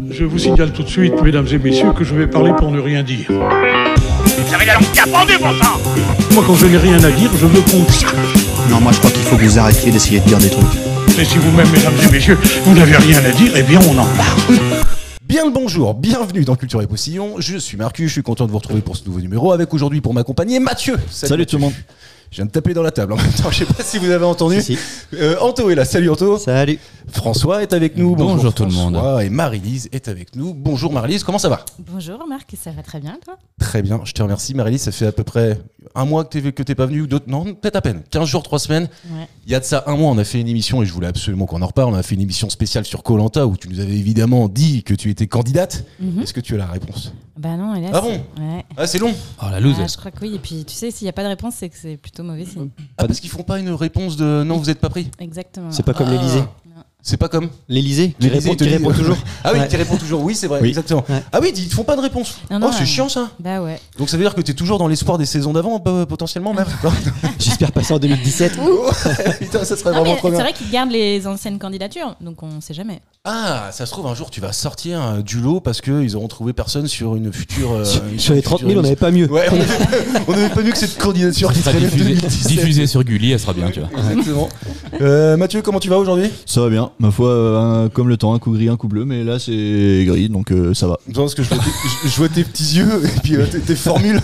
Je vous signale tout de suite, mesdames et messieurs, que je vais parler pour ne rien dire. Vous avez la langue qui a pendu, bon sang. Moi, quand je n'ai rien à dire, je veux qu'on sache. Non, moi je crois qu'il faut que vous arrêtiez d'essayer de dire des trucs. Mais si vous-même, mesdames et messieurs, vous n'avez rien à dire, eh bien, on en parle. Bien le bonjour, bienvenue dans Culture et Postillon. Je suis Marcus, je suis content de vous retrouver pour ce nouveau numéro. Avec aujourd'hui pour m'accompagner Mathieu. Salut tout le monde. Je viens de taper dans la table en même temps, je sais pas si vous avez entendu. Si. Anto est là, salut Anto. Salut. François est avec nous. Bonjour tout le monde. Et Marie-Lise est avec nous. Bonjour Marie-Lise, comment ça va? Bonjour Marc, ça va très bien toi? Très bien, je te remercie Marie-Lise, ça fait à peu près un mois que t'es pas venue ou d'autres. Non, peut-être à peine, 15 jours, 3 semaines. Ouais. Il y a de ça un mois, on a fait une émission et je voulais absolument qu'on en reparle. On a fait une émission spéciale sur Koh-Lanta où tu nous avais évidemment dit que tu étais candidate. Est-ce que tu as la réponse? Bah non, hélas. Ah bon? Ouais. Ah, c'est long. Oh la loose. Ah, je crois que oui, et puis tu sais, s'il n'y a pas de réponse, c'est que c'est plutôt mauvais signe. Ah, parce qu'ils font pas une réponse de non, vous êtes pas pris. Exactement. C'est pas comme l'Elysée. C'est pas comme L'Elysée qui l'Élysée répond, te qui dit- répond toujours. Ah oui, Ouais. qui répond toujours. Oui, c'est vrai, Oui. exactement. Ouais. Ah oui, ils te font pas de réponse. Non, non, Oh, c'est chiant ça. Bah ouais. Donc ça veut dire que t'es toujours dans l'espoir des saisons d'avant, potentiellement même. J'espère passer en 2017. Putain, ça serait Non, vraiment mais trop c'est bien. vrai qu'ils gardent les anciennes candidatures, donc on sait jamais. Ah, ça se trouve un jour tu vas sortir du lot parce qu'ils auront trouvé personne sur une future. Sur les 30 000, on n'avait pas mieux. Ouais, on avait pas vu que cette candidature qui Ça traînait sera de 2017. diffusé sur Gulli, elle sera bien, tu vois. Exactement. Mathieu, comment tu vas aujourd'hui? Ça va bien. Ma foi, comme le temps, un coup gris, un coup bleu, mais là c'est gris, donc ça va. Non, parce que je vois tes petits yeux et puis tes formules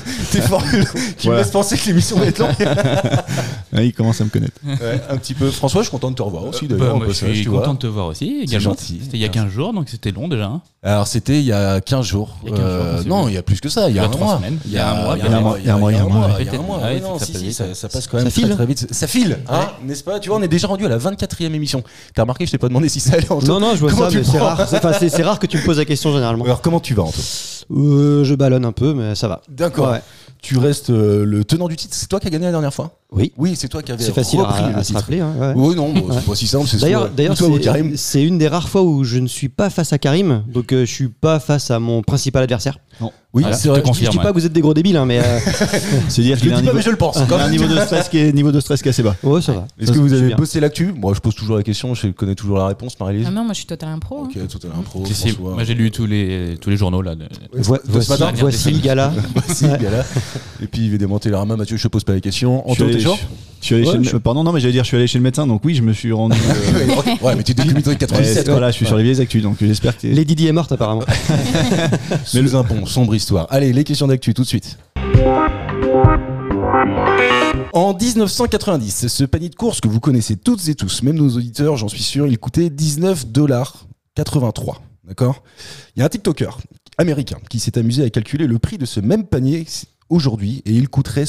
qui me Voilà. laissent penser que l'émission va être longue. Ah, il commence à me connaître. Ouais, un petit peu. François, je suis content de te revoir aussi d'ailleurs. Moi, au je passage, suis tu vois. content de te voir aussi. C'est Également. gentil. C'était il y a 15 jours, donc c'était long déjà. Hein. Alors c'était il y a 15 jours. Il y a 15 jours, c'est Non, bon. il y a plus que ça, il y a un 3 mois. semaines. Il y a un mois. Il y a un mois. Il y a un mois. Peut-être. Ouais, Ouais, non, ça si, passe si, vite. ça passe quand même Ça file. très vite. Ça file, hein, n'est-ce pas? Tu vois, on est déjà rendu à la 24e émission. T'as remarqué, je t'ai pas demandé si ça allait, Anto. Non, non, je vois Comment ça, tu mais le c'est prends rare. C'est rare que tu me poses la question généralement. Alors comment tu vas, Anto? Je ballonne un peu, mais ça va. D'accord. Ouais. Tu restes le tenant du titre. C'est toi qui as gagné la dernière fois? Oui. Oui, c'est toi qui avais C'est facile repris le à se titre. rappeler. Hein, ouais. Oui, non, bon, c'est pas si simple. C'est D'ailleurs, toi ou Karim. c'est une des rares fois où je ne suis pas face à Karim, donc je suis pas face à mon principal adversaire. Oui, Voilà, c'est vrai. je te Je confirme. dis pas que vous êtes des gros débiles, hein, mais C'est dire Je qu'il le a un dis pas, niveau, mais je le pense. il quand a un même. niveau de stress qui est assez bas. ouais, ça va. Est-ce Ça, que vous je suis avez bien. bossé l'actu? Moi, je pose toujours la question. Je connais toujours la réponse, Marie-Lise. Ah non, moi je suis total impro. Ok, tout à l'heure, pro. Si, si, François. moi j'ai lu tous les journaux là. Voici, matin. voici le gala. Voici, bien là. Et puis évidemment Télérama, Mathieu, je te pose pas les questions. Je suis Anto, allé- t'es chaud? Je suis allé Ouais, chez le je- pardon, non, mais j'allais dire, je suis allé chez le médecin, donc oui, je me suis rendu. Ouais, mais tu es depuis 97. quoi. Voilà, je suis sur les vieilles actus, donc j'espère que. Lady Di est morte apparemment. Sous un pont, sombre histoire. Allez, les questions d'actu tout de suite. En 1990, ce panier de courses que vous connaissez toutes et tous, même nos auditeurs, j'en suis sûr, il coûtait $19,83. D'accord? Il y a un TikToker américain qui s'est amusé à calculer le prix de ce même panier aujourd'hui et il coûterait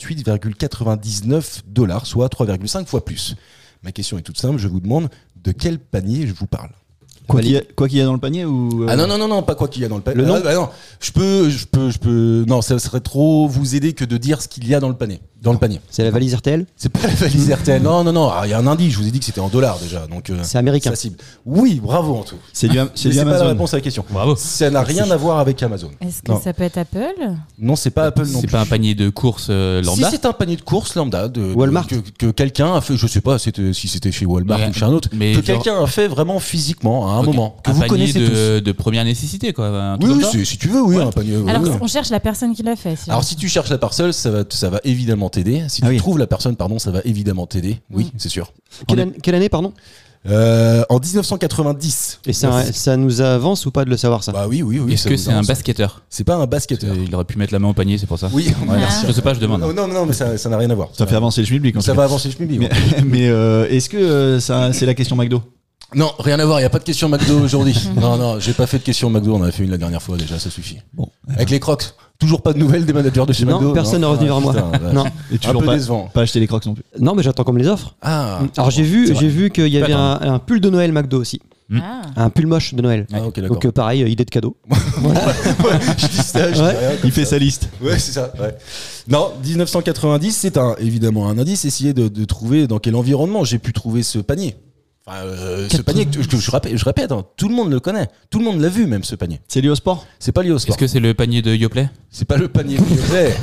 $68,99, soit 3,5 fois plus. Ma question est toute simple, je vous demande de quel panier je vous parle. Quoi qu'il y a dans le panier ou. Ah non, pas quoi qu'il y a dans le panier. Le nom Non, je peux. Non, ça serait trop vous aider que de dire ce qu'il y a dans le panier. Dans le panier. C'est la valise RTL. C'est pas la valise RTL. Non. Il y a un indice. Je vous ai dit que c'était en dollars déjà. Donc. C'est américain. Ça cible. Oui, bravo en tout. C'est du Mais c'est pas la Amazon. réponse à la question. Bravo. Ça n'a rien à voir avec Amazon. Est-ce que Non. ça peut être Apple? Non, c'est pas Apple non C'est plus. pas un panier de courses lambda. Si c'est un panier de courses lambda Walmart. que quelqu'un a fait, je sais pas si c'était chez Walmart Ouais, ou chez un autre, mais que genre- quelqu'un a fait vraiment physiquement à un Ok. moment que Un vous panier connaissez tous. de première nécessité, quoi. Un truc Oui, comme ça. si tu veux, oui, un panier. oui, Alors oui. on cherche la personne qui l'a fait. Alors si tu cherches la parcelle, ça va évidemment t'aider. Si Ah tu oui. trouves la personne, pardon, ça va évidemment t'aider. Oui, c'est sûr. Quelle année, pardon? En 1990. Et ça nous avance ou pas de le savoir ça? Bah oui. Est-ce ça que vous c'est un avance. basketteur? C'est pas un basketteur. Il aurait pu mettre la main au panier, c'est pour ça. Oui. merci. Je sais pas, je demande. Non, mais ça n'a rien à voir. Ça fait avancer le schmilblick. en Ça tout va cas. avancer le schmilblick. Mais, mais est-ce que ça, c'est la question McDo? Non, rien à voir. Il y a pas de question McDo aujourd'hui. Non, j'ai pas fait de question McDo. On en a fait une la dernière fois déjà. Ça suffit. Bon. Avec les Crocs. Toujours pas de nouvelles des managers de chez Non, McDo. personne n'est revenu vers moi. putain, ouais. Non. Et Un toujours peu pas, décevant. pas acheter les Crocs non plus. Non, mais j'attends qu'on me les offre. Ah. Alors j'ai vu c'est vrai. qu'il y avait Pas un pull de Noël McDo aussi. Ah. Un pull moche de Noël. Ah, ok, d'accord. Donc pareil, idée de cadeau. Je dis ça, je dis Ouais. rien comme Il fait ça. sa liste. Ouais, c'est ça. Ouais. Non, 1990, c'est évidemment un indice. Essayez de trouver dans quel environnement j'ai pu trouver ce panier. Enfin, ce panier que je répète, hein, tout le monde le connaît. Tout le monde l'a vu, même ce panier. C'est lié au sport? C'est pas lié au sport. Est-ce que c'est le panier de Yoplait? C'est pas le panier que je fais.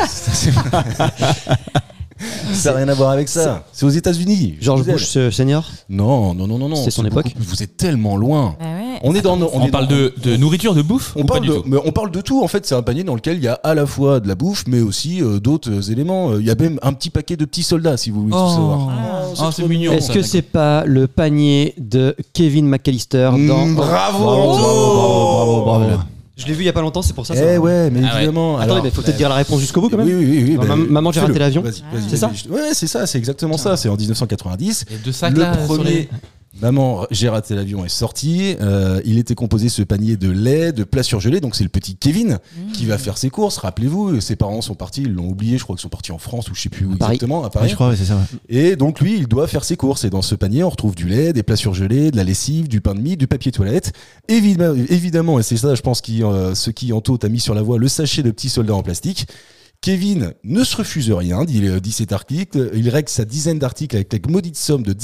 Ça n'a rien à voir avec ça. C'est aux États-Unis. George Je vous aide. Bush senior. Non. C'est son époque. Vous êtes tellement loin. Bah ouais. On est dans On parle de nourriture, de bouffe On ou parle pas du tout mais on parle de tout en fait, c'est un panier dans lequel il y a à la fois de la bouffe mais aussi d'autres éléments. Il y a même un petit paquet de petits soldats si vous voulez tout savoir. C'est mignon. Est-ce que c'est pas le panier de Kevin McAllister dans... Bravo, Bravo. Je l'ai vu il y a pas longtemps, c'est pour ça. Eh ouais, mais Ah ouais. évidemment. Attendez, il faut peut-être dire la réponse jusqu'au bout quand même. Oui. Non, maman, j'ai raté fais-le. l'avion. Vas-y. C'est ça Ouais, c'est ça, c'est exactement ça. C'est en 1990. Il y a deux sacs Le là sur premier. les... Maman, j'ai raté l'avion est sorti. Il était composé ce panier de lait, de plats surgelés. Donc c'est le petit Kevin qui va faire ses courses. Rappelez-vous, ses parents sont partis, ils l'ont oublié. Je crois qu'ils sont partis en France ou je sais plus où Paris. exactement, à Ouais, Paris. je crois, ouais, c'est ça. Ouais. Et donc lui, il doit faire ses courses. Et dans ce panier, on retrouve du lait, des plats surgelés, de la lessive, du pain de mie, du papier toilette. Évidemment, et c'est ça, je pense, ce qui Anto t'a mis sur la voie, le sachet de petits soldats en plastique. Kevin ne se refuse rien, dit cet article. Il règle sa dizaine d'articles avec la maudite somme de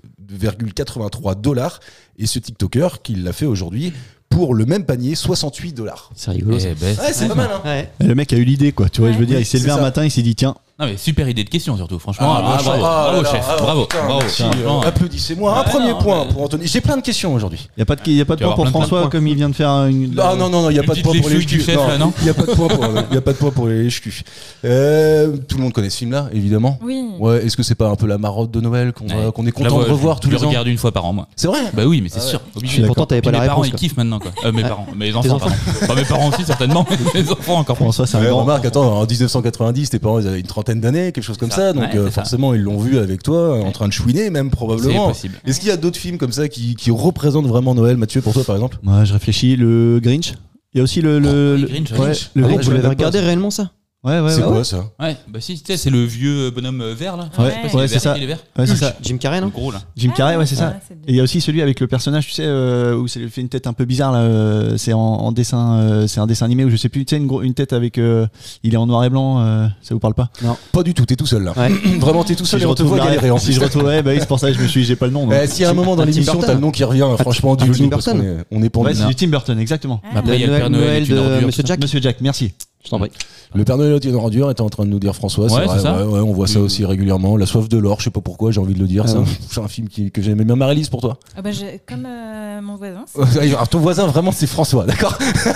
$19,83. Et ce TikToker, qui l'a fait aujourd'hui, pour le même panier, $68. C'est rigolo. ça. Eh ben, Ouais, c'est pas mal, hein. Ouais. Le mec a eu l'idée, quoi. Tu vois, je veux dire, il s'est c'est levé un ça. matin, il s'est dit, tiens, Non mais super idée de question surtout, franchement. Bravo, chef, bravo. Merci, Franchement, applaudissez-moi. Un Ouais, premier non, point mais- pour Anthony. J'ai plein de questions aujourd'hui. il n'y a pas de Tu vas point pour avoir plein de François points. comme il vient de faire une. Ah non, il n'y a Une pas de petite point pour les léchouille du HQ. chef, là, non Il n'y a pas de point pour, il y a pas de point pour les HQ. Tout le monde connaît ce film-là, évidemment. Oui. Ouais, est-ce que c'est pas un peu la marotte de Noël qu'on Ouais. est Je la content vois, de revoir tous je les le ans? regarde une fois par an, moi. C'est vrai? Bah oui, mais c'est Ah ouais. sûr. Je Obligé. suis Pourtant, t'avais Puis pas la mes parents, réponse. ils quoi. kiffent maintenant, quoi. Mes parents, mes enfants, enfants. pardon. Enfin, mes parents aussi, certainement, mais mes enfants encore plus. François, c'est un Ouais, grand. remarque, attends, en 1990, tes parents ils avaient une trentaine d'années, quelque chose comme ça, donc Ouais, c'est ça. forcément ils l'ont vu avec toi, en train de chouiner même C'est probablement. possible. Est-ce qu'il y a d'autres films comme ça qui représentent vraiment Noël, Mathieu, pour toi par exemple? Moi, je réfléchis. Le Grinch. Il y a aussi le. Le Grinch, ouais, Grinch. le Ah bon, Grinch. vous je l'avez l'avais pas, regardé ça. réellement ça? Ouais, C'est ouais. quoi ça? Ouais, bah si, tu sais, c'est le vieux bonhomme vert là. Ouais, Ouais. ouais, c'est ça. Il est vert. Ouais, c'est ça. Jim Carrey, Le non? gros là. Jim Carrey, ouais, c'est ça. c'est Et il y a aussi celui avec le personnage, tu sais, où c'est fait une tête un peu bizarre là. C'est en dessin, c'est un dessin animé où je sais plus. Tu sais, une tête avec. Il est en noir et blanc. Ça vous parle pas? Pas du tout, t'es tout seul là. Ouais. Vraiment, t'es tout seul Si et on te voit la galérer en ref, si je plus. retrouve, ouais, bah oui, c'est pour ça que je me suis, j'ai pas le nom. donc. S'il y a un moment dans Tim l'émission, Burton. t'as le nom qui revient, franchement, Tim dis-le nous, parce Burton. qu'on est Ouais, pendu. c'est du Tim Burton, exactement. Ah. Après, il y a le Père Noël est une de ordure. Monsieur Jack. Monsieur Jack, merci. Je t'en prie. Le Père Noël est une ordure était en train de nous dire François, Ouais, c'est vrai, c'est ça. ouais, on voit ça aussi régulièrement. La soif de l'or, je sais pas pourquoi, j'ai envie de le dire, Ah ouais. c'est un film que j'aimais bien. Marie-Lise, pour toi? Ah bah, comme mon voisin. Alors, ton voisin, vraiment, c'est François, d'accord?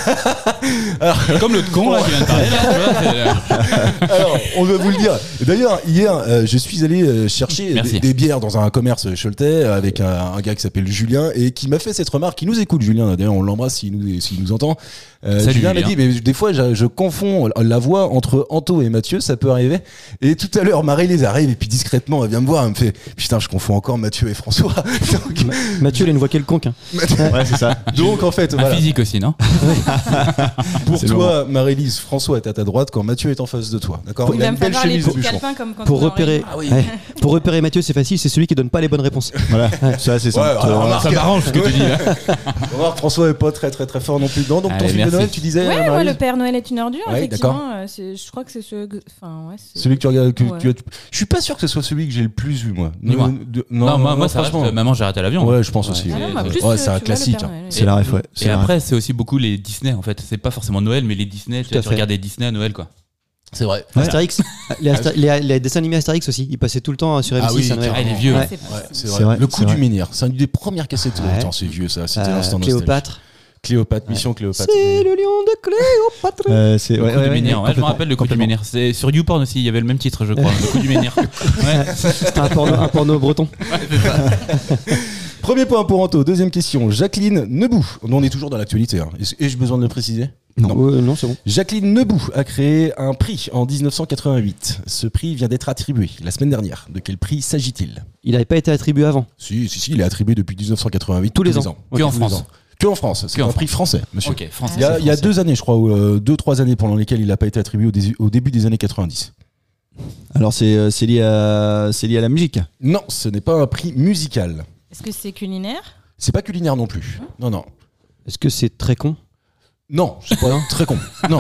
Comme le con là qui vient de parler là. Tu vois, Alors, on va vous le dire. D'ailleurs, hier, je suis allé chercher Merci. des bières dans un commerce choletais avec un gars qui s'appelle Julien et qui m'a fait cette remarque. Qui nous écoute, Julien. D'ailleurs, on l'embrasse s'il nous entend. Salut, Julien m'a Julien. dit, mais des fois, je confonds la voix entre Anto et Mathieu, ça peut arriver. Et tout à l'heure, Marie-Lise arrive et puis discrètement, elle vient me voir, elle me fait, putain, je confonds encore Mathieu et François. Donc, Mathieu, il a une voix quelconque. Hein. Ouais, c'est ça. donc, en fait, Un voilà. physique aussi, non? Pour C'est toi, Marie-Lise, François est à ta droite quand Mathieu est en face de toi. D'accord? Il Il a va une me belle falloir les chemise de petits bûcheron. calepins comme quand Pour on est en repérer, réunion. ouais. Pour repérer Mathieu, c'est facile, c'est celui qui donne pas les bonnes réponses. Voilà, ça, c'est ça. Ouais, alors, remarque, Ça m'arrange ce que tu dis là. remarque, François est pas très fort non plus dedans. Donc ton Allez, film de merci. Noël, tu disais, Ouais, Marie-Lise moi, le Père Noël est une ordure, Ouais, effectivement. Je crois que c'est ce. Enfin, ouais, c'est- celui que tu regardes. Ouais. Je suis pas sûr que ce soit celui que j'ai le plus vu, moi. Dis-moi. Non, moi ça franchement. reste Maman, j'ai raté l'avion. Ouais, je pense aussi. Ah non, bah, plus, Ouais, tu c'est un vois, le classique. Père hein. Noël, ouais. C'est la ref, ouais. c'est Et la ref. après, c'est aussi beaucoup les Disney en fait. C'est pas forcément Noël, mais les Disney. Tout à Tu fait. regardes des Disney à Noël quoi. C'est vrai. Astérix, les dessins animés Astérix aussi, ils passaient tout le temps sur M6 Ah oui, à Noël. Ah, il est vieux. Ouais. C'est- Ouais, c'est C'est vrai. vrai, Le c'est coup du vrai. menhir, c'est une des premières cassettes. Ouais. Attends, c'est vieux ça. C'était l'instant nostalgie. Cléopâtre. Cléopâtre, Mission Cléopâtre. C'est le lion de Cléopâtre. C'est Le ouais, coup du ouais, menhir. Ouais, je me complètement, rappelle le coup du complètement. menhir. C'est sur YouPorn aussi. Il y avait le même titre, je crois. Le coup du menhir. Ouais. C'était un porno breton. Premier point pour Anto. Deuxième question. Jacqueline Nebou. On est toujours dans l'actualité. Hein. Ai-je besoin de le préciser? Non, c'est bon. Jacqueline Nebou a créé un prix en 1988. Ce prix vient d'être attribué la semaine dernière. De quel prix s'agit-il? Il n'avait pas été attribué avant. Si, il est attribué depuis 1988. Tous les ans. Que en Tous les France. ans. Que en France. C'est Que en un prix français, monsieur. Ok, français. Il y a 2 années, je crois, ou 2-3 années pendant lesquelles il n'a pas été attribué au début des années 90. Alors, c'est lié à la musique. Non, ce n'est pas un prix musical. Est-ce que c'est culinaire? C'est pas culinaire non plus. Non. Est-ce que c'est très con? Non, je sais pas, très con. Non.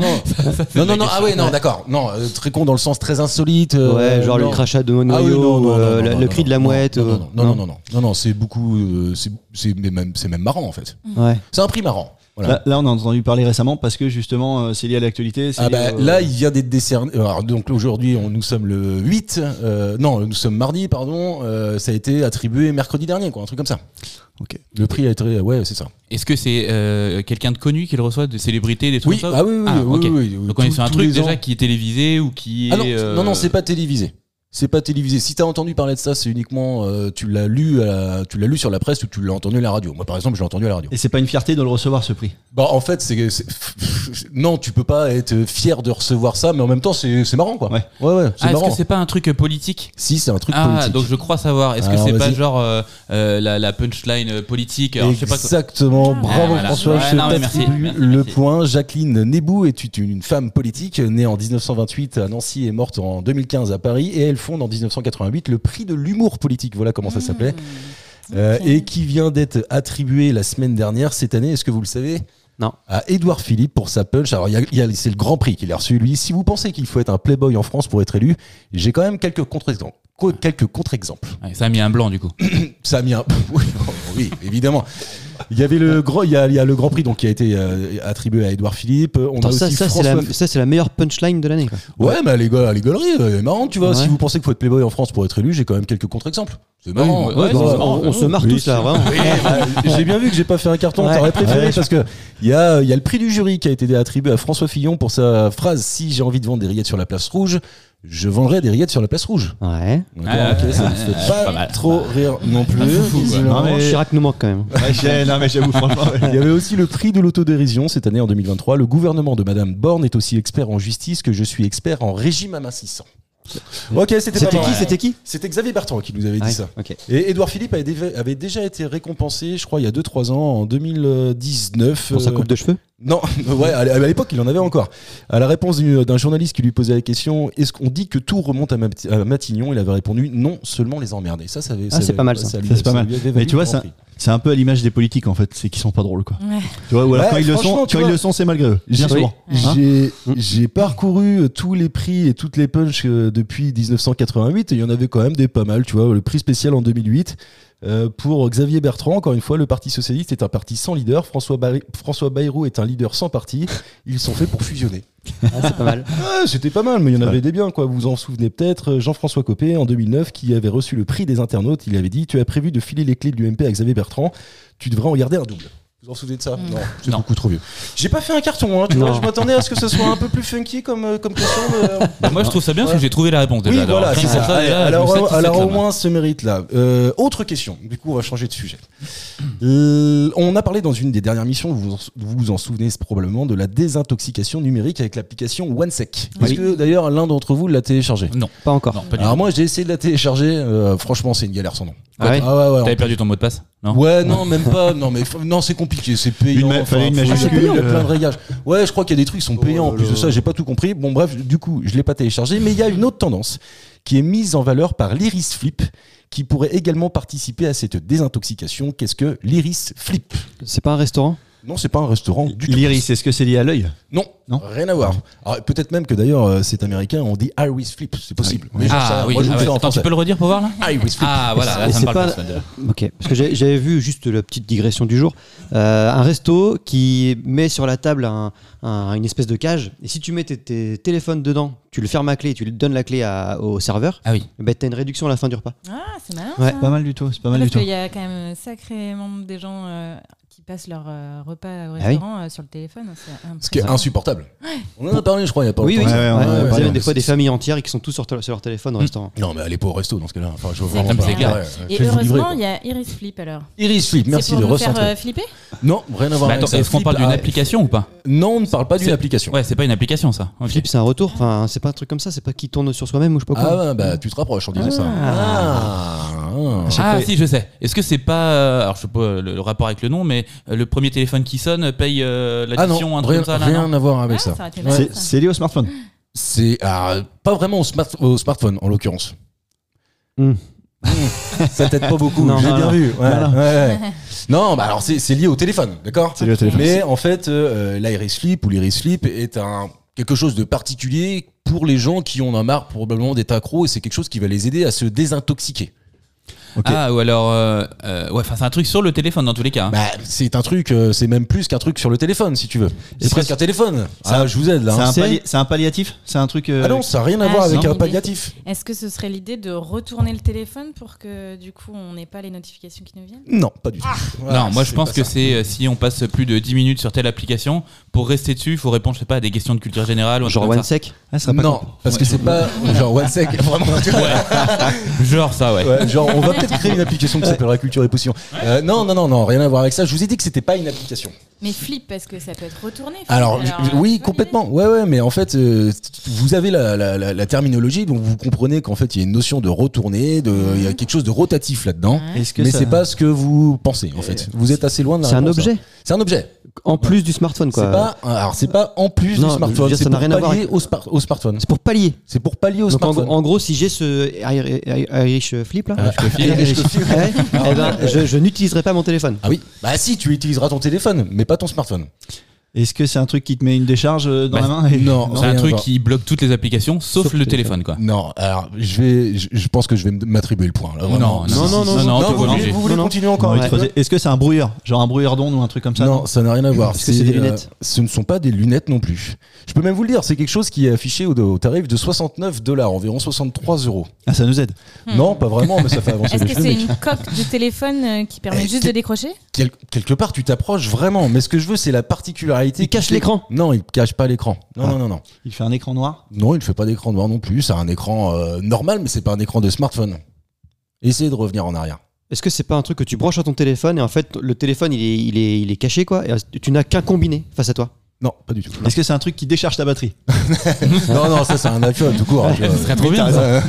Ah ouais, non, d'accord. Non, très con dans le sens très insolite. Ouais, genre non. le crachat de Ah oui, noyau, non, le cri de la mouette. Non, c'est beaucoup. c'est même marrant en fait. Ouais. C'est un prix marrant. Voilà. Là, on a entendu parler récemment parce que justement, c'est lié à l'actualité. c'est lié Là, il vient d'être décerné. Alors, donc aujourd'hui, nous sommes le 8. Nous sommes mardi, pardon. Ça a été attribué mercredi dernier, quoi, un truc comme ça. Ok. Le prix a été. Ouais, c'est ça. Est-ce que c'est quelqu'un de connu qui le reçoit, de célébrité, des trucs Oui, comme ça? oui. Ok. Donc on est sur un Tous truc les ans. déjà qui est télévisé ou qui est. Non, c'est pas télévisé. C'est pas télévisé. Si t'as entendu parler de ça, c'est uniquement tu l'as lu sur la presse ou tu l'as entendu à la radio. Moi, par exemple, je l'ai entendu à la radio. Et c'est pas une fierté de le recevoir ce prix. En fait, non, tu peux pas être fier de recevoir ça, mais en même temps, c'est marrant, quoi. Ouais. C'est Est-ce marrant. que c'est pas un truc politique? Si, c'est un truc politique. Donc je crois savoir. Est-ce que Alors, c'est pas vas-y. genre la punchline politique? Alors, je sais pas quoi. Exactement, bravo voilà. François, Ouais, je non, mais t'attribue merci. le point. Jacqueline Nebou est une femme politique née en 1928 à Nancy et morte en 2015 à Paris, et elle fonde en 1988 le prix de l'humour politique, voilà comment ça s'appelait, et qui vient d'être attribué la semaine dernière, cette année, est-ce que vous le savez? Non. À Édouard Philippe pour sa punch. Alors c'est le grand prix qu'il a reçu lui. Si vous pensez qu'il faut être un playboy en France pour être élu, j'ai quand même quelques contre-exemples. Ouais, ça a mis un blanc du coup. Ça a mis un... oui, évidemment. Il y avait le grand, il y a le Grand Prix donc qui a été attribué à Édouard Philippe. On a aussi c'est la meilleure punchline de l'année, quoi. Ouais, mais les gauleries, c'est marrant, tu vois. Ouais. Si vous pensez qu'il faut être playboy en France pour être élu, j'ai quand même quelques contre-exemples. C'est marrant. ouais, c'est marrant. On se marre tous là, vraiment. Oui, j'ai bien vu que j'ai pas fait un carton. Ouais. T'aurais préféré parce que il y a le prix du jury qui a été attribué à François Fillon pour sa phrase: si j'ai envie de vendre des rillettes sur la place rouge, je vendrai des rillettes sur la place rouge. Ouais. D'accord, ok, ça me fait pas mal. trop rire non plus. Non, mais- Chirac nous manque quand même. Non, mais j'avoue, franchement. Il y avait aussi le prix de l'autodérision cette année en 2023. Le gouvernement de Madame Borne est aussi expert en justice que je suis expert en régime amincissant. Ok, c'était pas mal. C'était qui C'était Xavier Bertrand qui nous avait dit Ouais, ça. ok. Et Édouard Philippe avait déjà été récompensé, je crois, il y a 2-3 ans, en 2019. Pour sa coupe de cheveux. Non, ouais, à l'époque, il en avait encore. À la réponse d'un journaliste qui lui posait la question: est-ce qu'on dit que tout remonte à Matignon? Il avait répondu: non, seulement les emmerder. Ça c'est pas mal, ça. lui- Ça, c'est pas ça mal. lui avait Mais valu tu vois, le Grand ça, Prix. c'est un peu à l'image des politiques en fait, c'est qu'ils sont pas drôles quoi. Ouais. Tu vois, ou alors Ouais, quand ils le franchement, sont, tu quand ils vois, le sont, c'est malgré eux. Bien souvent. J'ai parcouru tous les prix et toutes les punchs depuis 1988 et il y en avait quand même des pas mal, tu vois. Le prix spécial en 2008 pour Xavier Bertrand, encore une fois, le Parti Socialiste est un parti sans leader. François Bayrou est un leader sans parti. Ils sont faits pour fusionner. C'est pas mal. Ah, c'était pas mal, mais il y en avait des biens, quoi. Vous vous en souvenez peut-être. Jean-François Copé, en 2009, qui avait reçu le prix des internautes, il avait dit: tu as prévu de filer les clés de l'UMP à Xavier Bertrand. Tu devrais en garder un double. Vous vous en souvenez de ça? Non, c'est beaucoup trop vieux. J'ai pas fait un carton, hein, tu vois, je m'attendais à ce que ce soit un peu plus funky comme question. Moi je trouve ça bien parce que j'ai trouvé la réponse déjà. Oui, voilà, rien c'est que ça. pour ça, Allez, déjà, je me alors satisfais au là. moins ce mérite-là. Autre question, du coup on va changer de sujet. On a parlé dans une des dernières missions, vous vous en souvenez probablement, de la désintoxication numérique avec l'application OneSec. Est-ce que d'ailleurs l'un d'entre vous l'a téléchargé? Non, Pas encore. non, pas du Alors tout. moi j'ai essayé de la télécharger, franchement c'est une galère sans nom. Ah ouais ouais, T'avais perdu ton mot de passe? Non. Ouais, non, même pas. Non, mais non, c'est compliqué, c'est payant. Fallait une majuscule, il y a plein de réglages. Ouais, je crois qu'il y a des trucs qui sont payants. En plus là. de ça, j'ai pas tout compris. Bon, bref, du coup, je l'ai pas téléchargé. Mais il y a une autre tendance qui est mise en valeur par l'Iris Flip, qui pourrait également participer à cette désintoxication. Qu'est-ce que l'Iris Flip? C'est pas un restaurant? Non, c'est pas un restaurant du tout. L'iris, est-ce que c'est lié à l'œil? Non, Non. rien à voir. Alors, peut-être même que d'ailleurs, c'est américain, on dit Iris Flip, c'est possible. Mais j'en sais rien. Ah oui, Moi, je vous le fais en attends, tu français. peux le redire pour voir là? Iris Flip. Ah voilà, là, Et ça c'est me parle pas- plus, là, déjà. Ok, parce que j'avais vu juste la petite digression du jour, un resto qui met sur la table une espèce de cage, et si tu mets tes téléphones dedans, tu le fermes à clé et tu lui donnes la clé au serveur, Ah oui. bah, t'as une réduction à la fin du repas. Ah, c'est malin. Ouais. Ça. Pas mal du tout, c'est pas mal Parce du tout. qu'il y a quand même sacrément des gens qui passent leur repas au oui. restaurant sur le téléphone. C'est Ce qui est impressionnant. insupportable. On en a parlé, je crois, il y a pas Oui, longtemps. oui. Ouais, Ouais, ouais, vous ouais, avez ouais, des fois des c'est- familles entières qui sont tous sur leur téléphone au restaurant. Non, mais allez pas au resto dans ce cas-là. Enfin, je veux C'est vraiment comme pas. c'est clair. Et Faites-vous livrer, heureusement, quoi. il y a Iris Flip alors. Iris Flip, merci C'est de pour nous faire recentrer. flipper. Non, rien à voir Mais avec attends, ça. est-ce qu'on Flip, parle d'une ah, application ou pas? Non, on ne parle pas d'une C'est- application. Ouais, c'est pas une application ça. Ok. Flip, c'est un retour, enfin, c'est pas un truc comme ça, c'est pas qui tourne sur soi-même ou je sais pas quoi. Ah ouais, bah tu te rapproches en disant ça. Ah si, je sais. Est-ce que c'est pas alors je sais pas le rapport avec le nom, mais le premier téléphone qui sonne paye Ah l'addition, non, un truc rien, comme ça là, rien non à voir avec Ah, ça. ça aurait été malin, ça. C'est lié au smartphone. C'est pas vraiment au smartphone en l'occurrence. Hmm. Ça t'aide pas beaucoup. Non, J'ai non, bien non. vu. Ouais, Non, non. ouais. Non, bah alors c'est lié au téléphone, d'accord. C'est lié au téléphone. Mais en fait, l'Iris Flip ou l'Iris Flip est quelque chose de particulier pour les gens qui en ont marre probablement d'être accros et c'est quelque chose qui va les aider à se désintoxiquer. Ok. Ah, ou alors. Ouais, enfin, c'est un truc sur le téléphone dans tous les cas. hein. Bah, c'est un truc, c'est même plus qu'un truc sur le téléphone, si tu veux. C'est Est-ce presque que un téléphone. Ah, je vous aide là. hein. C'est un palliatif. C'est un truc. Ah non, ça n'a rien à Ah, voir avec j'ai un une palliatif. Est-ce que ce serait l'idée de retourner le téléphone pour que du coup on n'ait pas les notifications qui nous viennent? Non, pas du tout. Voilà, Non, moi je c'est pense pas que ça. c'est si on passe plus de 10 minutes sur telle application, pour rester dessus, il faut répondre, je sais pas, à des questions de culture générale ou un Genre truc comme ça. OneSec. Ah, ça serait pas Non, parce que c'est pas genre OneSec, vraiment. tu vois. Genre ça, ouais. Ouais, genre, on va peut-être créer une application qui s'appellera Culture et Potion. Non, rien à voir avec ça. Je vous ai dit que c'était pas une application. Mais Flip, parce que ça peut être retourné. Flip. Alors, oui, c'est pas complètement. Ouais, mais en fait, vous avez la terminologie, donc vous comprenez qu'en fait, il y a une notion de retourner, il y a quelque chose de rotatif là-dedans. Ouais. Est-ce que Mais ça- c'est pas ce que vous pensez, en fait. Vous êtes assez loin de la C'est un réponse, objet hein. C'est un objet. en plus du smartphone, C'est quoi. pas, alors c'est pas en plus Non, du je veux smartphone, dire, c'est ça n'a pour rien à voir pallier au smartphone. C'est pour pallier. C'est pour pallier au Donc smartphone. en gros, si j'ai ce Irish Flip là, Irish Coffee. ouais, eh ben, je n'utiliserai pas mon téléphone. Ah oui, bah si, tu utiliseras ton téléphone, mais pas ton smartphone. Est-ce que c'est un truc qui te met une décharge dans Bah, la main et- non. C'est un rien à truc voir. qui bloque toutes les applications sauf Sauf le le téléphone, quoi. Non, alors je pense que je vais m'attribuer le point là. vraiment. Non, t'es vous, pas obligé. vous voulez Non, non. continuer encore Ouais, un petit peu Est-ce que c'est un brouilleur, genre un brouilleur d'onde ou un truc comme ça? Non, ça n'a rien à voir. Est-ce que c'est des lunettes Ce ne sont pas des lunettes non plus. Je peux même vous le dire, c'est quelque chose qui est affiché au tarif de $69, environ 63 €. Ah, ça nous aide. Non, pas vraiment, mais ça fait avancer Est-ce les que c'est choses. une coque de téléphone qui permet juste de décrocher? Quelque part, tu t'approches vraiment, mais ce que je veux, c'est la particularité. Il cache l'écran. Non, il cache pas l'écran. Non. Il fait un écran noir. Non, il ne fait pas d'écran noir non plus. C'est un écran normal, mais c'est pas un écran de smartphone. Essayez de revenir en arrière. Est-ce que c'est pas un truc que tu branches à ton téléphone et en fait le téléphone il est caché quoi et tu n'as qu'un combiné face à toi? Non, pas du tout. Est-ce que c'est un truc qui décharge ta batterie? Non, ça c'est un iPhone tout court. tu vois. Ce serait trop bien, ça.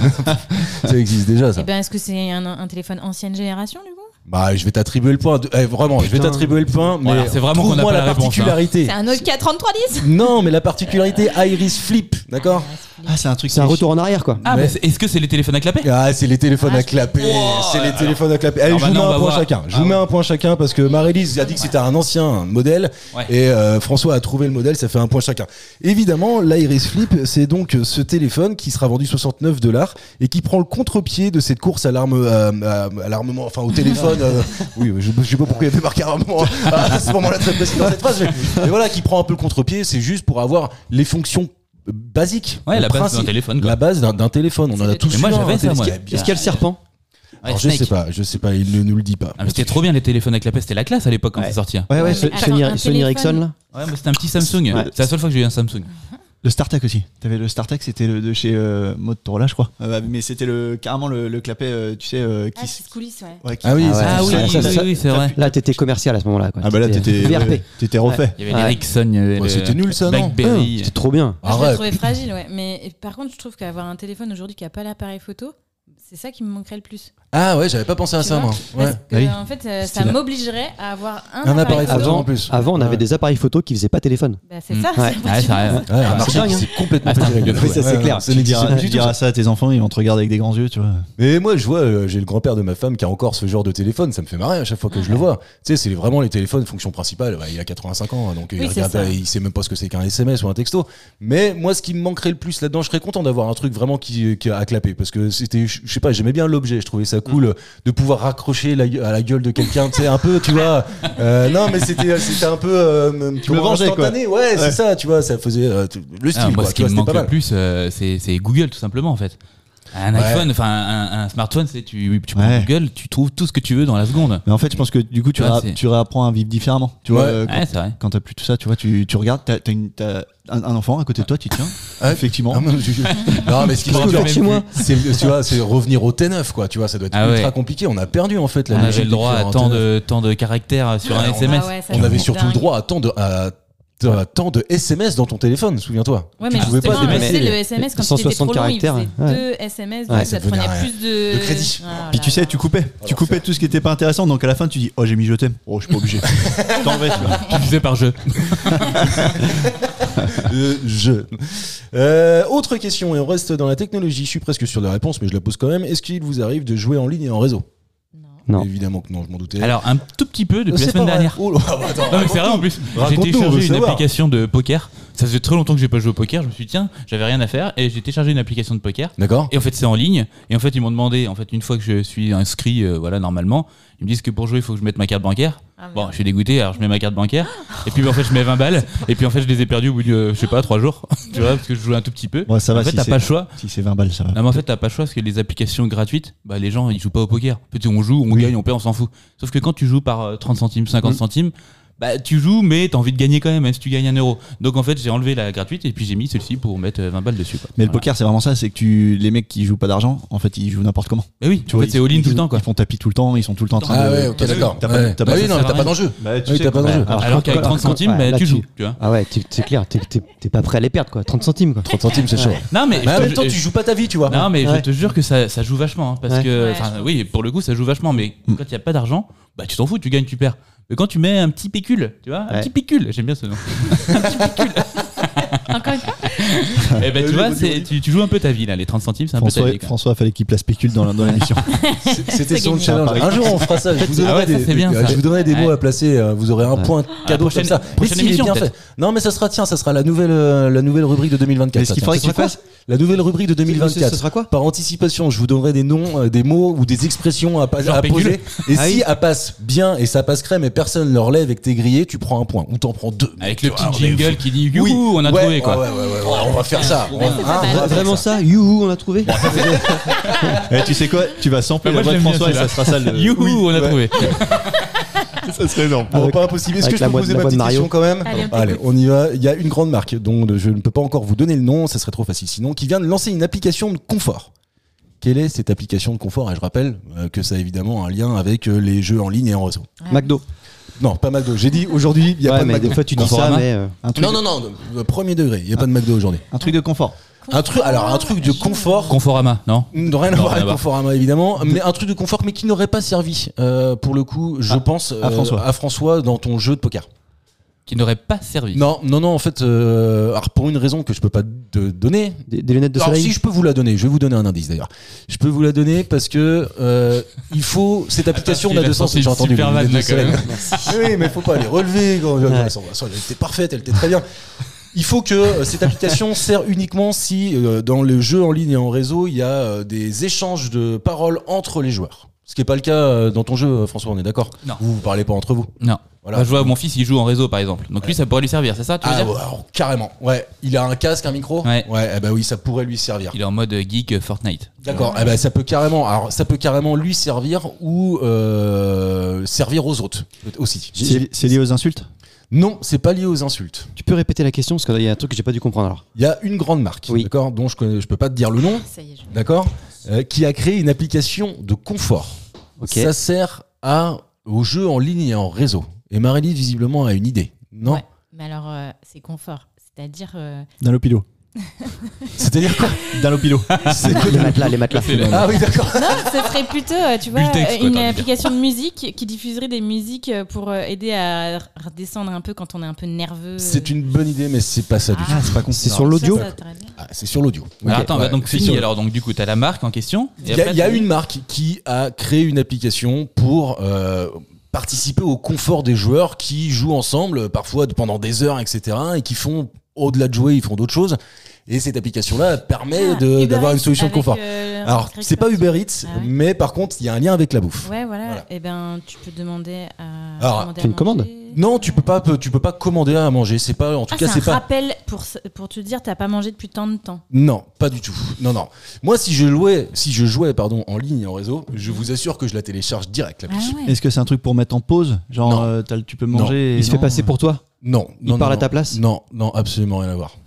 Ça existe déjà, ça. Eh ben, est-ce que c'est un téléphone ancienne génération du coup? Bah, je vais t'attribuer le point. Vraiment, je vais t'attribuer le point. Mais Voilà, c'est vraiment qu'on n'a trouve-moi pas la réponse, particularité. C'est un Nokia 3310? Non, mais la particularité Iris Flip, d'accord? Ah, c'est un truc. C'est un qui- retour en arrière quoi. Ah, Mais- mais est-ce que c'est les téléphones à clapper? Ah, c'est les téléphones à clapper. C'est les téléphones à clapper. Allez, alors je vous mets maintenant, on un va point voir. chacun. Je Ah vous mets ouais. un point chacun parce que Marie-Lise a dit que c'était un ancien modèle Ouais. et François a trouvé le modèle, ça fait un point chacun. Évidemment, l'Iris Flip, c'est donc ce téléphone qui sera vendu $69 et qui prend le contre-pied de cette course à l'armement, enfin au téléphone. Oui, je sais pas pourquoi il y avait marqué armement à ce moment-là très précis dans cette phrase, mais voilà, qui prend un peu le contre-pied, c'est juste pour avoir les fonctions basiques. Ouais, le la base principe. d'un téléphone, quoi. La base d'un téléphone, on en a tous Mais moi, eu un, j'avais un ça, moi. téléphone. Est-ce qu'il y a le serpent? Ouais, Alors, je Snake. sais pas, il ne nous le dit pas. Ah, mais c'était trop bien les téléphones à clapper, c'était la classe à l'époque quand c'est sorti. Ouais, Ouais, Ce- mais Sony, alors, un Sony Ericsson téléphone- là. Ouais, mais c'était un petit Samsung. Ouais. C'est la seule fois que j'ai eu un Samsung. Le StarTAC aussi. T'avais le StarTAC, c'était le de chez Motorola, je crois. Mais c'était carrément le clapet, tu sais, Ah, qui. c'est ce coulisses, ouais. Ouais, qui- Ah oui, Ah ouais. Ah oui, ça, oui, c'est vrai. Là t'étais commercial à ce moment-là quoi. Ah bah là, t'étais VRP. t'étais refait. Il y avait Ouais. l'Ericsson, il y avait Ouais, le c'était nul, ça, non Blackberry. C'était trop bien. Je l'ai Arrête. trouvé fragile, ouais. Mais par contre, je trouve qu'avoir un téléphone aujourd'hui qui n'a pas l'appareil photo, c'est ça qui me manquerait le plus. Ah ouais, j'avais pas pensé à Tu ça, vois moi. Parce Ouais. que, Oui. en fait, ça Stylé. m'obligerait à avoir Un appareil photo photo. en plus. Avant on avait Ouais. des appareils photo qui faisaient pas téléphone. Bah, c'est ça, Ouais. c'est Ouais, ça arrive. Ouais, un c'est marché dingue, qui hein. s'est complètement Ah, c'est un fait truc de fou, virer. ouais. Ça, c'est Ouais, clair. ça Tu n'existe diras, plus tu du diras tout. ça à tes enfants, ils vont te regarder avec des grands yeux, tu vois. Mais moi, je vois, j'ai le grand-père de ma femme qui a encore ce genre de téléphone. Ça me fait marrer à chaque fois que je le vois. Tu sais, c'est vraiment les téléphones fonction principale. Ouais, il a 85 ans, donc Oui, il c'est regarde, ça. il sait même pas ce que c'est qu'un SMS ou un texto. Mais moi, ce qui me manquerait le plus là-dedans, je serais content d'avoir un truc vraiment qui a clapé parce que c'était, je sais pas, j'aimais bien l'objet. Je trouvais ça cool de pouvoir raccrocher à la gueule de quelqu'un, tu sais, un peu, tu vois. Non, mais c'était un peu Tu le vengeais, quoi. instantané. Ouais, c'est ça, tu vois, ça faisait le style. Ah, moi, quoi, ce tu qui vois, me c'était manque pas le mal. plus, c'est Google, tout simplement, en fait. Un Ouais. iPhone, enfin un smartphone, c'est tu prends Ouais. Google, tu trouves tout ce que tu veux dans la seconde. Mais en fait, je pense que du coup, Ouais, c'est- tu réapprends à vivre différemment. Tu vois, Ouais. Ouais, c'est vrai. quand t'as plus tout ça, tu vois, tu regardes, t'as un enfant à côté de toi, tu tiens. Ouais. Effectivement. Ah, non, mais ce qui me Qu'est-ce que vous rassure, faites chez moi? tu vois, c'est revenir au T9, quoi. Tu vois, ça doit être Ah ultra ouais. compliqué. On a perdu en fait la On logique avait le droit à d'écrire un tant de caractères sur un Ouais, SMS. Ah ouais, ça, On avait c'est surtout le dingue. droit à tant de SMS dans ton téléphone, souviens-toi. Ouais, Tu mais pouvais pas justement, dépasser tu sais, les- le SMS, quand il 160 était trop long, il caractères, faisait ouais. 2 SMS, Ouais, donc ça ça prenait devenait plus de... de crédit. Ah, Puis là tu sais, là. tu coupais tout ce qui était pas intéressant, donc à la fin tu dis oh j'ai mis je t'aime. Oh je suis pas obligé. T'enlevais, tu vois. Tu faisais par jeu. Autre question, et on reste dans la technologie. Je suis presque sûr de la réponse, mais je la pose quand même. Est-ce qu'il vous arrive de jouer en ligne et en réseau? Non. Évidemment que non, je m'en doutais. Alors, un tout petit peu depuis C'est la semaine pas vrai. dernière. Oh là, attends, Non, mais c'est vrai en plus. J'ai Raconte-nous, on veut téléchargé une savoir. application de poker Ça faisait très longtemps que j'ai pas joué au poker. Je me suis dit, tiens, j'avais rien à faire et j'ai téléchargé une application de poker. D'accord. Et en fait, c'est en ligne. Et en fait, ils m'ont demandé, en fait, une fois que je suis inscrit, voilà, normalement, ils me disent que pour jouer, il faut que je mette ma carte bancaire. Bon, je suis dégoûté, alors je mets ma carte bancaire. Et puis, en fait, je mets 20 balles. Et puis, en fait, je les ai perdus au bout de, je sais pas, 3 jours. Tu vois, parce que je jouais un tout petit peu. Ouais, ça va, en fait, si t'as c'est- pas le choix. Si c'est 20 balles, ça va. Non, mais en fait, t'as pas le choix parce que les applications gratuites, bah, les gens, ils jouent pas au poker. En fait, on joue, on gagne, on perd, on s'en fout. Sauf que quand tu joues par 30 centimes, 50 centimes, bah, tu joues, mais t'as envie de gagner quand même, même si tu gagnes 1 euro. Donc, en fait, j'ai enlevé la gratuite et puis j'ai mis celle-ci pour mettre 20 balles dessus, quoi. Mais le Voilà. poker, c'est vraiment ça, c'est que les mecs qui jouent pas d'argent, en fait, ils jouent n'importe comment. Mais oui, Tu en vois, fait, c'est all-in tout le temps, quoi. Ils font tapis tout le temps, ils sont tout le temps en train Ah de. ouais, ok, d'accord. T'as pas- Ouais. t'as Bah pas- oui, ça non, mais sert t'as à pas rien. d'enjeu. Bah, tu Oui, sais t'as pas quoi. d'enjeu. Alors qu'avec 30 centimes, ouais, bah, là, tu joues, tu vois. Ah ouais, c'est clair, t'es pas prêt à les perdre quoi. 30 centimes quoi. 30 centimes, c'est chaud. Non, mais, Mais en je même te- temps, tu joues pas ta vie, tu vois. Non, mais je Ouais. te jure que ça joue vachement. Hein, parce Ouais. que, Ouais, enfin, je oui, pour le coup, ça joue vachement. Mais quand il n'y a pas d'argent, bah, tu t'en fous, tu gagnes, tu perds. Mais quand tu mets un petit pécule, tu vois, un Ouais. petit pécule, j'aime bien ce nom. Encore une fois. Et ben, tu vois, tu joues un peu ta vie, là. Les 30 centimes, c'est un peu ta vie. quoi. François, fallait qu'il place spécule dans l'émission. C'était C'est son gagné. challenge. Pareil. Un jour, on fera ça. Je vous Ah ouais, donnerai ça, c'est bien, ça. je vous donnerai des mots Ouais. à placer. Vous aurez un point cadeau prochaine- comme ça. Mais prochaine si, il est émission, bien fait. peut-être. Non, mais ça sera la nouvelle rubrique de 2024. Est-ce qu'il ça, faudrait tiens. qu'il fasse La nouvelle rubrique de Ce 2024. sera quoi? Par anticipation, je vous donnerai des noms, des mots ou des expressions à Genre poser. pécule. Et Ah si oui. elle passe bien et ça passe crème et personne ne relève et que t'es grillé, tu prends un point ou t'en prends 2. Avec le petit jingle qui dit youhou, on a Ouais, trouvé, quoi. ouais, on va faire ça. c'est pas mal. on va faire Vraiment ça? Youhou, on a trouvé. Eh, tu sais quoi, tu vas sampler Bah, la moi, voix de j'aime bien François et ça celui-là. sera ça le. Youhou, on a trouvé. Ça serait énorme. Bon, pas impossible. Est-ce que avec je la peux voix- poser la ma voix de petite Mario. question quand même Allez, on y va. Il y a une grande marque dont je ne peux pas encore vous donner le nom, ça serait trop facile sinon, qui vient de lancer une application de confort. Quelle est cette application de confort? Et je rappelle que ça a évidemment un lien avec les jeux en ligne et en réseau. McDo. Non, pas McDo. J'ai dit aujourd'hui, il n'y a Ouais, pas de mais McDo. des fois tu dis ça, Conforama. mais Un truc, Non, premier degré. Il n'y a pas de McDo aujourd'hui. un truc de confort. Un truc de confort. Conforama, non? Rien à Non, voir rien à avec voir. Conforama évidemment, mais un truc de confort mais qui n'aurait pas servi pour le coup, je pense à François. François dans ton jeu de poker. Qui n'aurait pas servi. Non, en fait, alors pour une raison que je peux pas te donner. des lunettes de Alors soleil. si je peux vous la donner, je vais vous donner un indice d'ailleurs. Je peux vous la donner parce que il faut cette application Il n'a a de sens. sorti J'ai une entendu. super les vanne, lunettes de là, quand soleil. Oui, mais faut pas les relever. Elle était parfaite, elle était très bien. Il faut que cette application sert uniquement si dans le jeu en ligne et en réseau, il y a des échanges de paroles entre les joueurs. Ce qui n'est pas le cas dans ton jeu, François, on est d'accord? Non. Vous ne parlez pas entre vous. Non. Voilà. Bah, je vois mon fils, il joue en réseau, par exemple. Donc lui, ça pourrait lui servir, c'est ça, tu veux Ah dire? ouais, alors, carrément. Ouais. Il a un casque, un micro. Ouais. Eh ben oui, ça pourrait lui servir. Il est en mode geek Fortnite. D'accord. Eh ben ça peut carrément lui servir ou servir aux autres aussi. C'est lié aux insultes. Non, c'est pas lié aux insultes. Tu peux répéter la question parce qu'il y a un truc que j'ai pas dû comprendre alors. Il y a une grande marque, Oui. d'accord, dont je peux pas te dire le nom, Ça y est, je- d'accord, qui a créé une application de confort. Ok. Ça sert aux jeux en ligne et en réseau. Et Marie-Lise, visiblement, a une idée. Non. Ouais. Mais alors, c'est confort. C'est-à-dire. D'un lopilo. C'est-à-dire quoi? D'un lopilo. Les matelas. Ah oui, d'accord. Non, ce serait plutôt, tu vois, Bultex, quoi, une t'as envie de dire. application de musique qui diffuserait des musiques pour aider à redescendre un peu quand on est un peu nerveux. C'est une bonne idée, mais c'est pas ça du tout. Ah, c'est pas con. C'est sur l'audio. Ça, très bien. Ah, c'est sur l'audio. Alors attends, Ouais. bah, donc C'est fini. sur- Alors donc du coup, t'as la marque en question. Et Il y a, après, il y a t'as- une marque qui a créé une application pour participer au confort des joueurs qui jouent ensemble, parfois pendant des heures, etc. et qui font, au-delà de jouer, ils font d'autres choses. Et cette application-là permet Uber d'avoir une Eats solution de avec, confort. Alors, c'est pas Uber Eats, Ah ouais. mais par contre, il y a un lien avec la bouffe. Ouais, voilà. Voilà. Et ben, tu peux demander à. Alors, commander tu à me commandes manger. Non, tu peux pas commander à manger. C'est pas, en tout Ah, cas, c'est c'est un pas. rappel pour te dire t'as pas mangé depuis tant de temps. Non, pas du tout. Non. Moi, si je jouais, en ligne et en réseau, je vous assure que je la télécharge direct, Ah l'appli. ouais. Est-ce que c'est un truc pour mettre en pause? Genre, Non. tu peux manger. Il se fait passer pour toi. Non. Il parle à ta place. Non, absolument rien à voir.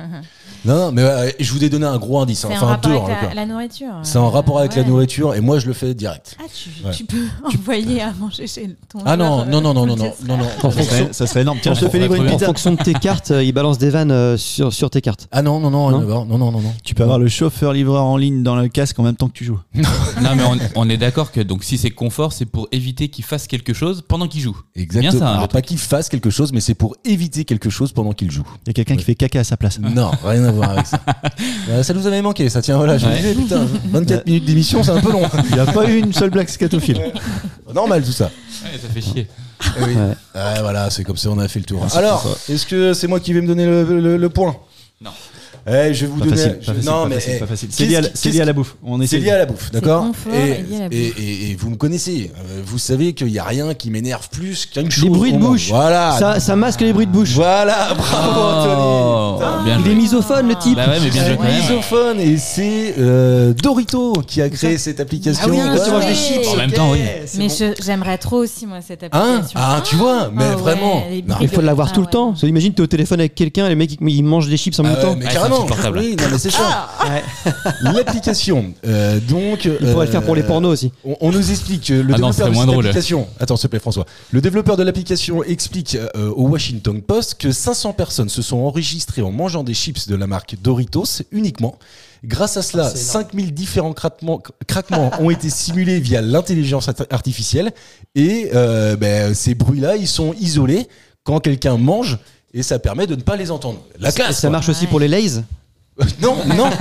Non, mais je vous ai donné un gros indice. C'est Enfin, un rapport deux, avec en la, l'occurrence. la nourriture. C'est un rapport avec la Ouais. nourriture et moi je le fais direct. Ah, Ouais. tu peux envoyer à manger chez ton. Ah non, joueur, non. En Ça serait, ça serait énorme. Tiens, je te fais livrer une En pizza. fonction de tes cartes, il balance des vannes sur tes cartes. Ah non, rien à voir. Non. Tu peux avoir le chauffeur-livreur en ligne dans le casque en même temps que tu joues. Non, mais on est d'accord que donc si c'est confort, c'est pour éviter qu'il fasse quelque chose pendant qu'il joue. Exactement. Bien ça, hein, Alors le pas qu'il fasse quelque chose, mais c'est pour éviter quelque chose pendant qu'il joue. Il y a quelqu'un qui fait caca à sa place. Non, rien à voir avec ça. Ça nous avait manqué, ça. Tiens, voilà, je me Ouais. disais, putain, 24 minutes d'émission, c'est un peu long. Il n'y a pas eu une seule blague scatophile. Normal tout ça. Ouais, ça fait chier. Oui. Ouais, voilà, c'est comme ça, on a fait le tour. Alors, est-ce que c'est moi qui vais me donner le point? Non. Je vais vous donner. Non, mais c'est pas facile. C'est lié à la bouffe. C'est lié à la bouffe, d'accord. confort et lié à la bouffe. Et vous me connaissez. Vous savez qu'il y a rien qui m'énerve plus qu'une chose. Les bruits de au monde. bouche. Voilà. Ça masque les bruits de bouche. Voilà. Bravo, Anthony. Bien Il joué. est misophone, le type. Bah ouais, mais bien joué quand même. Misophone, et c'est Dorito qui a créé cette application. Ah oui, Ouais. tu manges des chips. En même temps, oui. Mais j'aimerais trop aussi, moi, cette Hein application. tu vois, mais ouais, vraiment. les Non, Il faut l'avoir tout le ouais. temps. Parce que imagine, t'es au téléphone avec quelqu'un, les mecs ils mangent des chips en même Ah ouais, temps. mais Ouais, carrément. c'est insupportable. Oui, non, mais c'est ça. L'application. Donc. Il pourrait le faire pour les pornos aussi. On nous explique le Ah non, développeur ce serait de moins cette drôle. application. Attends, s'il te plaît, François. Le développeur de l'application explique au Washington Post que 500 personnes se sont enregistrées en mangeant des chips de la marque Doritos uniquement. Grâce à cela, 5000 différents craquements ont été simulés via l'intelligence artificielle. Et ces bruits-là, ils sont isolés quand quelqu'un mange. Et ça permet de ne pas les entendre. La classe. Ça marche aussi pour les Lays. Non,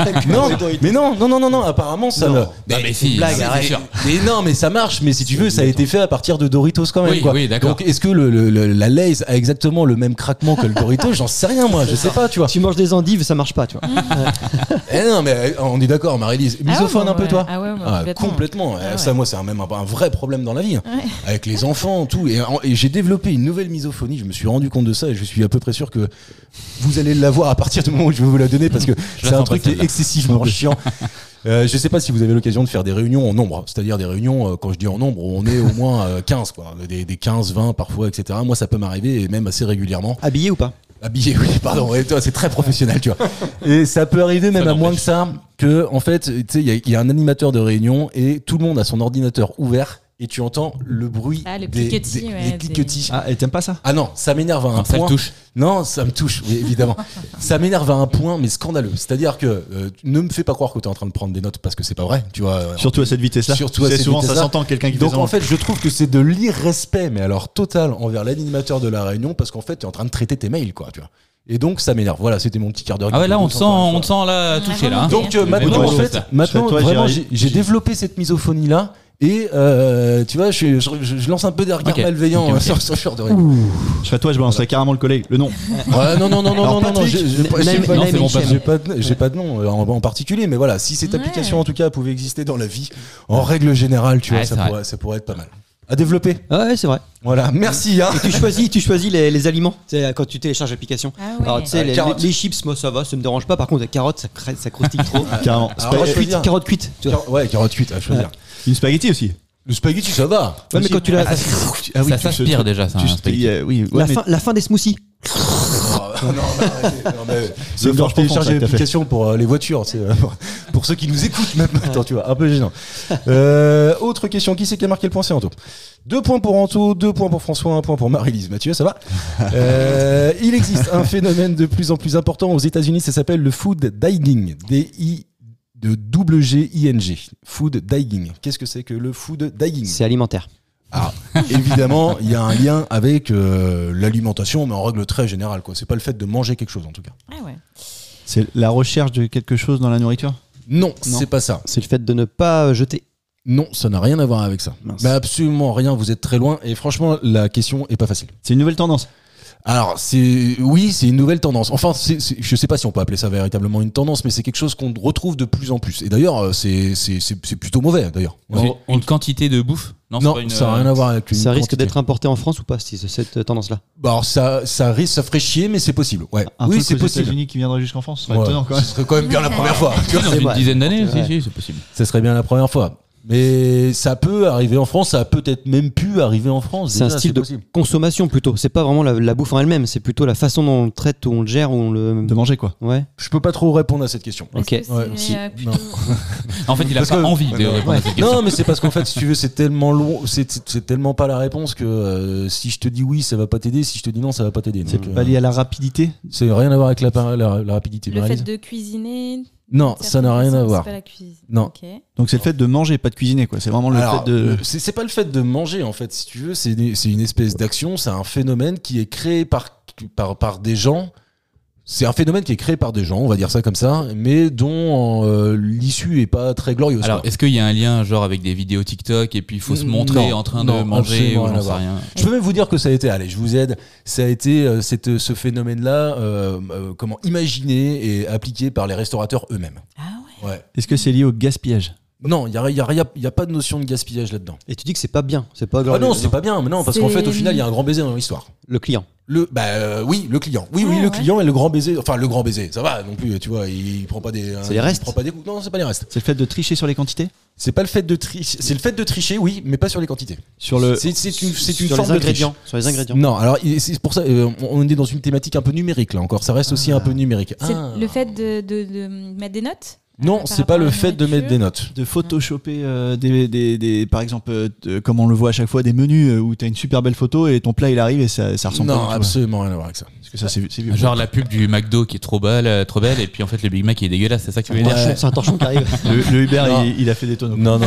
apparemment ça Non. ne. Ah, mais si, blague, c'est arrête. sûr. Mais non, mais ça marche. Mais si tu veux, ça a été fait à partir de Doritos quand même. Oui, quoi. oui, d'accord. Donc, est-ce que la Lay's a exactement le même craquement que le Doritos? J'en sais rien, moi. Je sais pas, tu vois. Tu manges des endives, ça marche pas, tu vois. Non, mais on est d'accord, Marie-Lise. Misophone un peu, toi? Ah ouais, moi, complètement. Ah ouais. Ça, moi, c'est même un vrai problème dans la vie. Ouais. Avec les enfants, tout. Et j'ai développé une nouvelle misophonie. Je me suis rendu compte de ça et je suis à peu près sûr que vous allez l'avoir à partir du moment où je vais vous la donner parce que la c'est un sens truc pas, qui est excessivement chiant. Je sais pas si vous avez l'occasion de faire des réunions en nombre, c'est-à-dire des réunions, quand je dis en nombre, on est au moins 15, quoi, des 15, 20 parfois, etc. Moi, ça peut m'arriver et même assez régulièrement. Habillé ou pas? Habillé, oui, pardon, ouais, toi, c'est très professionnel, tu vois. Et ça peut arriver même Ça à moins n'empêche. que ça, que, en fait, tu sais, il y a un animateur de réunion et tout le monde a son ordinateur ouvert et tu entends le bruit Ah, le des cliquetis, ouais, les des- cliquetis. Ah, et t'aimes pas ça? Ah non, ça m'énerve à un Non, ça point. le touche. Non, ça me touche, oui, évidemment. Ça m'énerve à un point, mais scandaleux. C'est-à-dire que ne me fais pas croire que t'es en train de prendre des notes parce que c'est pas vrai, tu vois. Surtout à cette vitesse-là. Surtout à C'est cette souvent, ça vitesse-là. s'entend quelqu'un qui Donc fait en ça. fait, je trouve que c'est de l'irrespect, mais alors total envers l'animateur de la réunion, parce qu'en fait, t'es en train de traiter tes mails, quoi, tu vois. Et donc ça m'énerve. Voilà, c'était mon petit quart d'heure. Ah ouais, là, on te sent, Encore une on te sent là touché là. hein. donc Mais maintenant, bon, en fait, ça. maintenant Toi, vraiment, j'irai- j'ai développé cette misophonie là. Et tu vois, je lance un peu des regards Ok. malveillants Ok, ok. sur ce genre de réunion. Je serais toi, je balancerais carrément le collègue. Le nom. Ouais, non, Patrick, j'ai pas- name- j'ai pas- name c'est and bon, shame. j'ai pas de nom en particulier, mais voilà, si cette Ouais. application en tout cas pouvait exister dans la vie, en règle générale, tu vois, Ouais, c'est vrai. ça pourrait être pas mal. À développer. Ah ouais, c'est vrai. Voilà, merci. Hein. Et tu choisis les aliments. C'est quand tu télécharges l'application. Ah ouais. Alors tu sais, carottes. les chips, moi ça va, ça me dérange pas. Par contre, les carottes, ça croustille trop. Carrément. Alors, Carotte je veux cuite, dire- carotte cuite. Tu vois. Ouais, carotte cuite à choisir. Une spaghetti aussi. Le spaghetti, ça va. Ouais, mais quand tu l'as. Ah oui, Ça tu s'aspire sais- déjà, ça. tu un sais, spaghetti. oui, ouais, mais La fin des smoothies. C'est une faut gorge télécharger profonde, ça, que t'as fait. l'application pour les voitures, c'est pour ceux qui nous écoutent même maintenant, tu vois, un peu gênant. Autre question, qui c'est qui a marqué le point? C'est Anto. 2 points pour Anto, 2 points pour François, 1 point pour Marie-Lise. Mathieu, ça va? Il existe un phénomène de plus en plus important aux États-Unis, ça s'appelle le food dying. D-I-G-I-N-G. Food dying. Qu'est-ce que c'est que le food dying? C'est alimentaire. Alors, évidemment, il y a un lien avec l'alimentation, mais en règle très générale, quoi. C'est pas le fait de manger quelque chose, en tout cas. Ah ouais. c'est la recherche de quelque chose dans la nourriture. Non, c'est pas ça. C'est le fait de ne pas jeter. Non, ça n'a rien à voir avec ça. Mince. Mais absolument rien, vous êtes très loin. Et franchement, la question est pas facile. C'est une nouvelle tendance. Alors, oui, c'est une nouvelle tendance. Enfin, je sais pas si on peut appeler ça véritablement une tendance, mais c'est quelque chose qu'on retrouve de plus en plus. Et d'ailleurs, c'est plutôt mauvais, d'ailleurs. Une quantité de bouffe? Non, c'est pas une, ça n'a rien à voir avec une Ça risque quantité. d'être importé en France ou pas, cette tendance-là? Bah, alors, ça risque, ça ferait chier, mais c'est possible. Ouais. Un Oui, truc c'est aux possible. États-Unis qui viendrait jusqu'en France. Ce serait Ouais. étonnant quand Ce même. serait quand même bien la première fois. Tu vois, Dans c'est une vrai. dizaine d'années, Ouais. si, c'est possible. ça serait bien la première fois. Mais ça peut arriver en France, ça a peut-être même pu arriver en France. C'est un déjà, style de possible. consommation plutôt. C'est pas vraiment la bouffe en elle-même, c'est plutôt la façon dont on le traite, où on le gère, où on le. De manger quoi. Ouais. Je peux pas trop répondre à cette question. Ok. Est-ce que Ouais, c'est, si. plutôt- Non. En fait, il a Parce pas que- envie de répondre à cette question. Non, mais c'est parce qu'en fait, si tu veux, c'est tellement long, c'est tellement pas la réponse que si je te dis oui, ça va pas t'aider. Si je te dis non, ça va pas t'aider. C'est Donc, pas lié à la rapidité. c'est rien à voir avec la rapidité. Le fait Maryse. de cuisiner. Non, ça n'a rien à c'est voir. pas la cuisine. Non. Ok. Donc c'est le fait de manger, pas de cuisiner quoi. C'est vraiment le Alors, fait de. c'est pas le fait de manger en fait, si tu veux, c'est une espèce d'action, c'est un phénomène qui est créé par des gens C'est un phénomène qui est créé par des gens, on va dire ça comme ça, mais dont l'issue est pas très glorieuse. Alors, quoi. est-ce qu'il y a un lien genre avec des vidéos TikTok et puis il faut se montrer Non, en train de non, manger absolument ou rien j'en à sais voir. rien. Je peux même vous dire que ça a été, allez, je vous aide, ça a été ce phénomène-là imaginé et appliqué par les restaurateurs eux-mêmes. Ah Ouais. Est-ce que c'est lié au gaspillage? Non, il y a pas de notion de gaspillage là-dedans. Et tu dis que c'est pas bien, c'est pas Ah glorieux. non, c'est pas bien, mais non, parce qu'en fait, au final, il y a un grand baiser dans l'histoire. Le client. Oui, le client. Oui, Ouais, le ouais. client et le grand baiser. Enfin, le grand baiser, ça va non plus, tu vois, il prend pas des. C'est les restes. Il prend pas des coups. Non, c'est pas les restes. C'est le fait de tricher sur les quantités? C'est pas le fait de tricher. C'est le fait de tricher, oui, mais pas sur les quantités. Sur le. C'est une Sur forme les de triche. ingrédients. Sur les ingrédients. Non, alors c'est pour ça, on est dans une thématique un peu numérique là encore. Ça reste aussi un peu numérique. C'est Ah. le fait de mettre des notes Non, par c'est rapport pas à le la fait de mettre des notes. De photoshopper par exemple, comme on le voit à chaque fois, des menus où t'as une super belle photo et ton plat il arrive et ça ressemble pas. Non, du tout, ouais. absolument rien à voir avec ça. Parce que ça, c'est vieux. Genre la pub du McDo qui est trop belle, et puis en fait le Big Mac il est dégueulasse, c'est ça que tu veux dire? Ouais. C'est un torchon qui arrive. Le Uber, Non. il a fait des tonneaux. Non.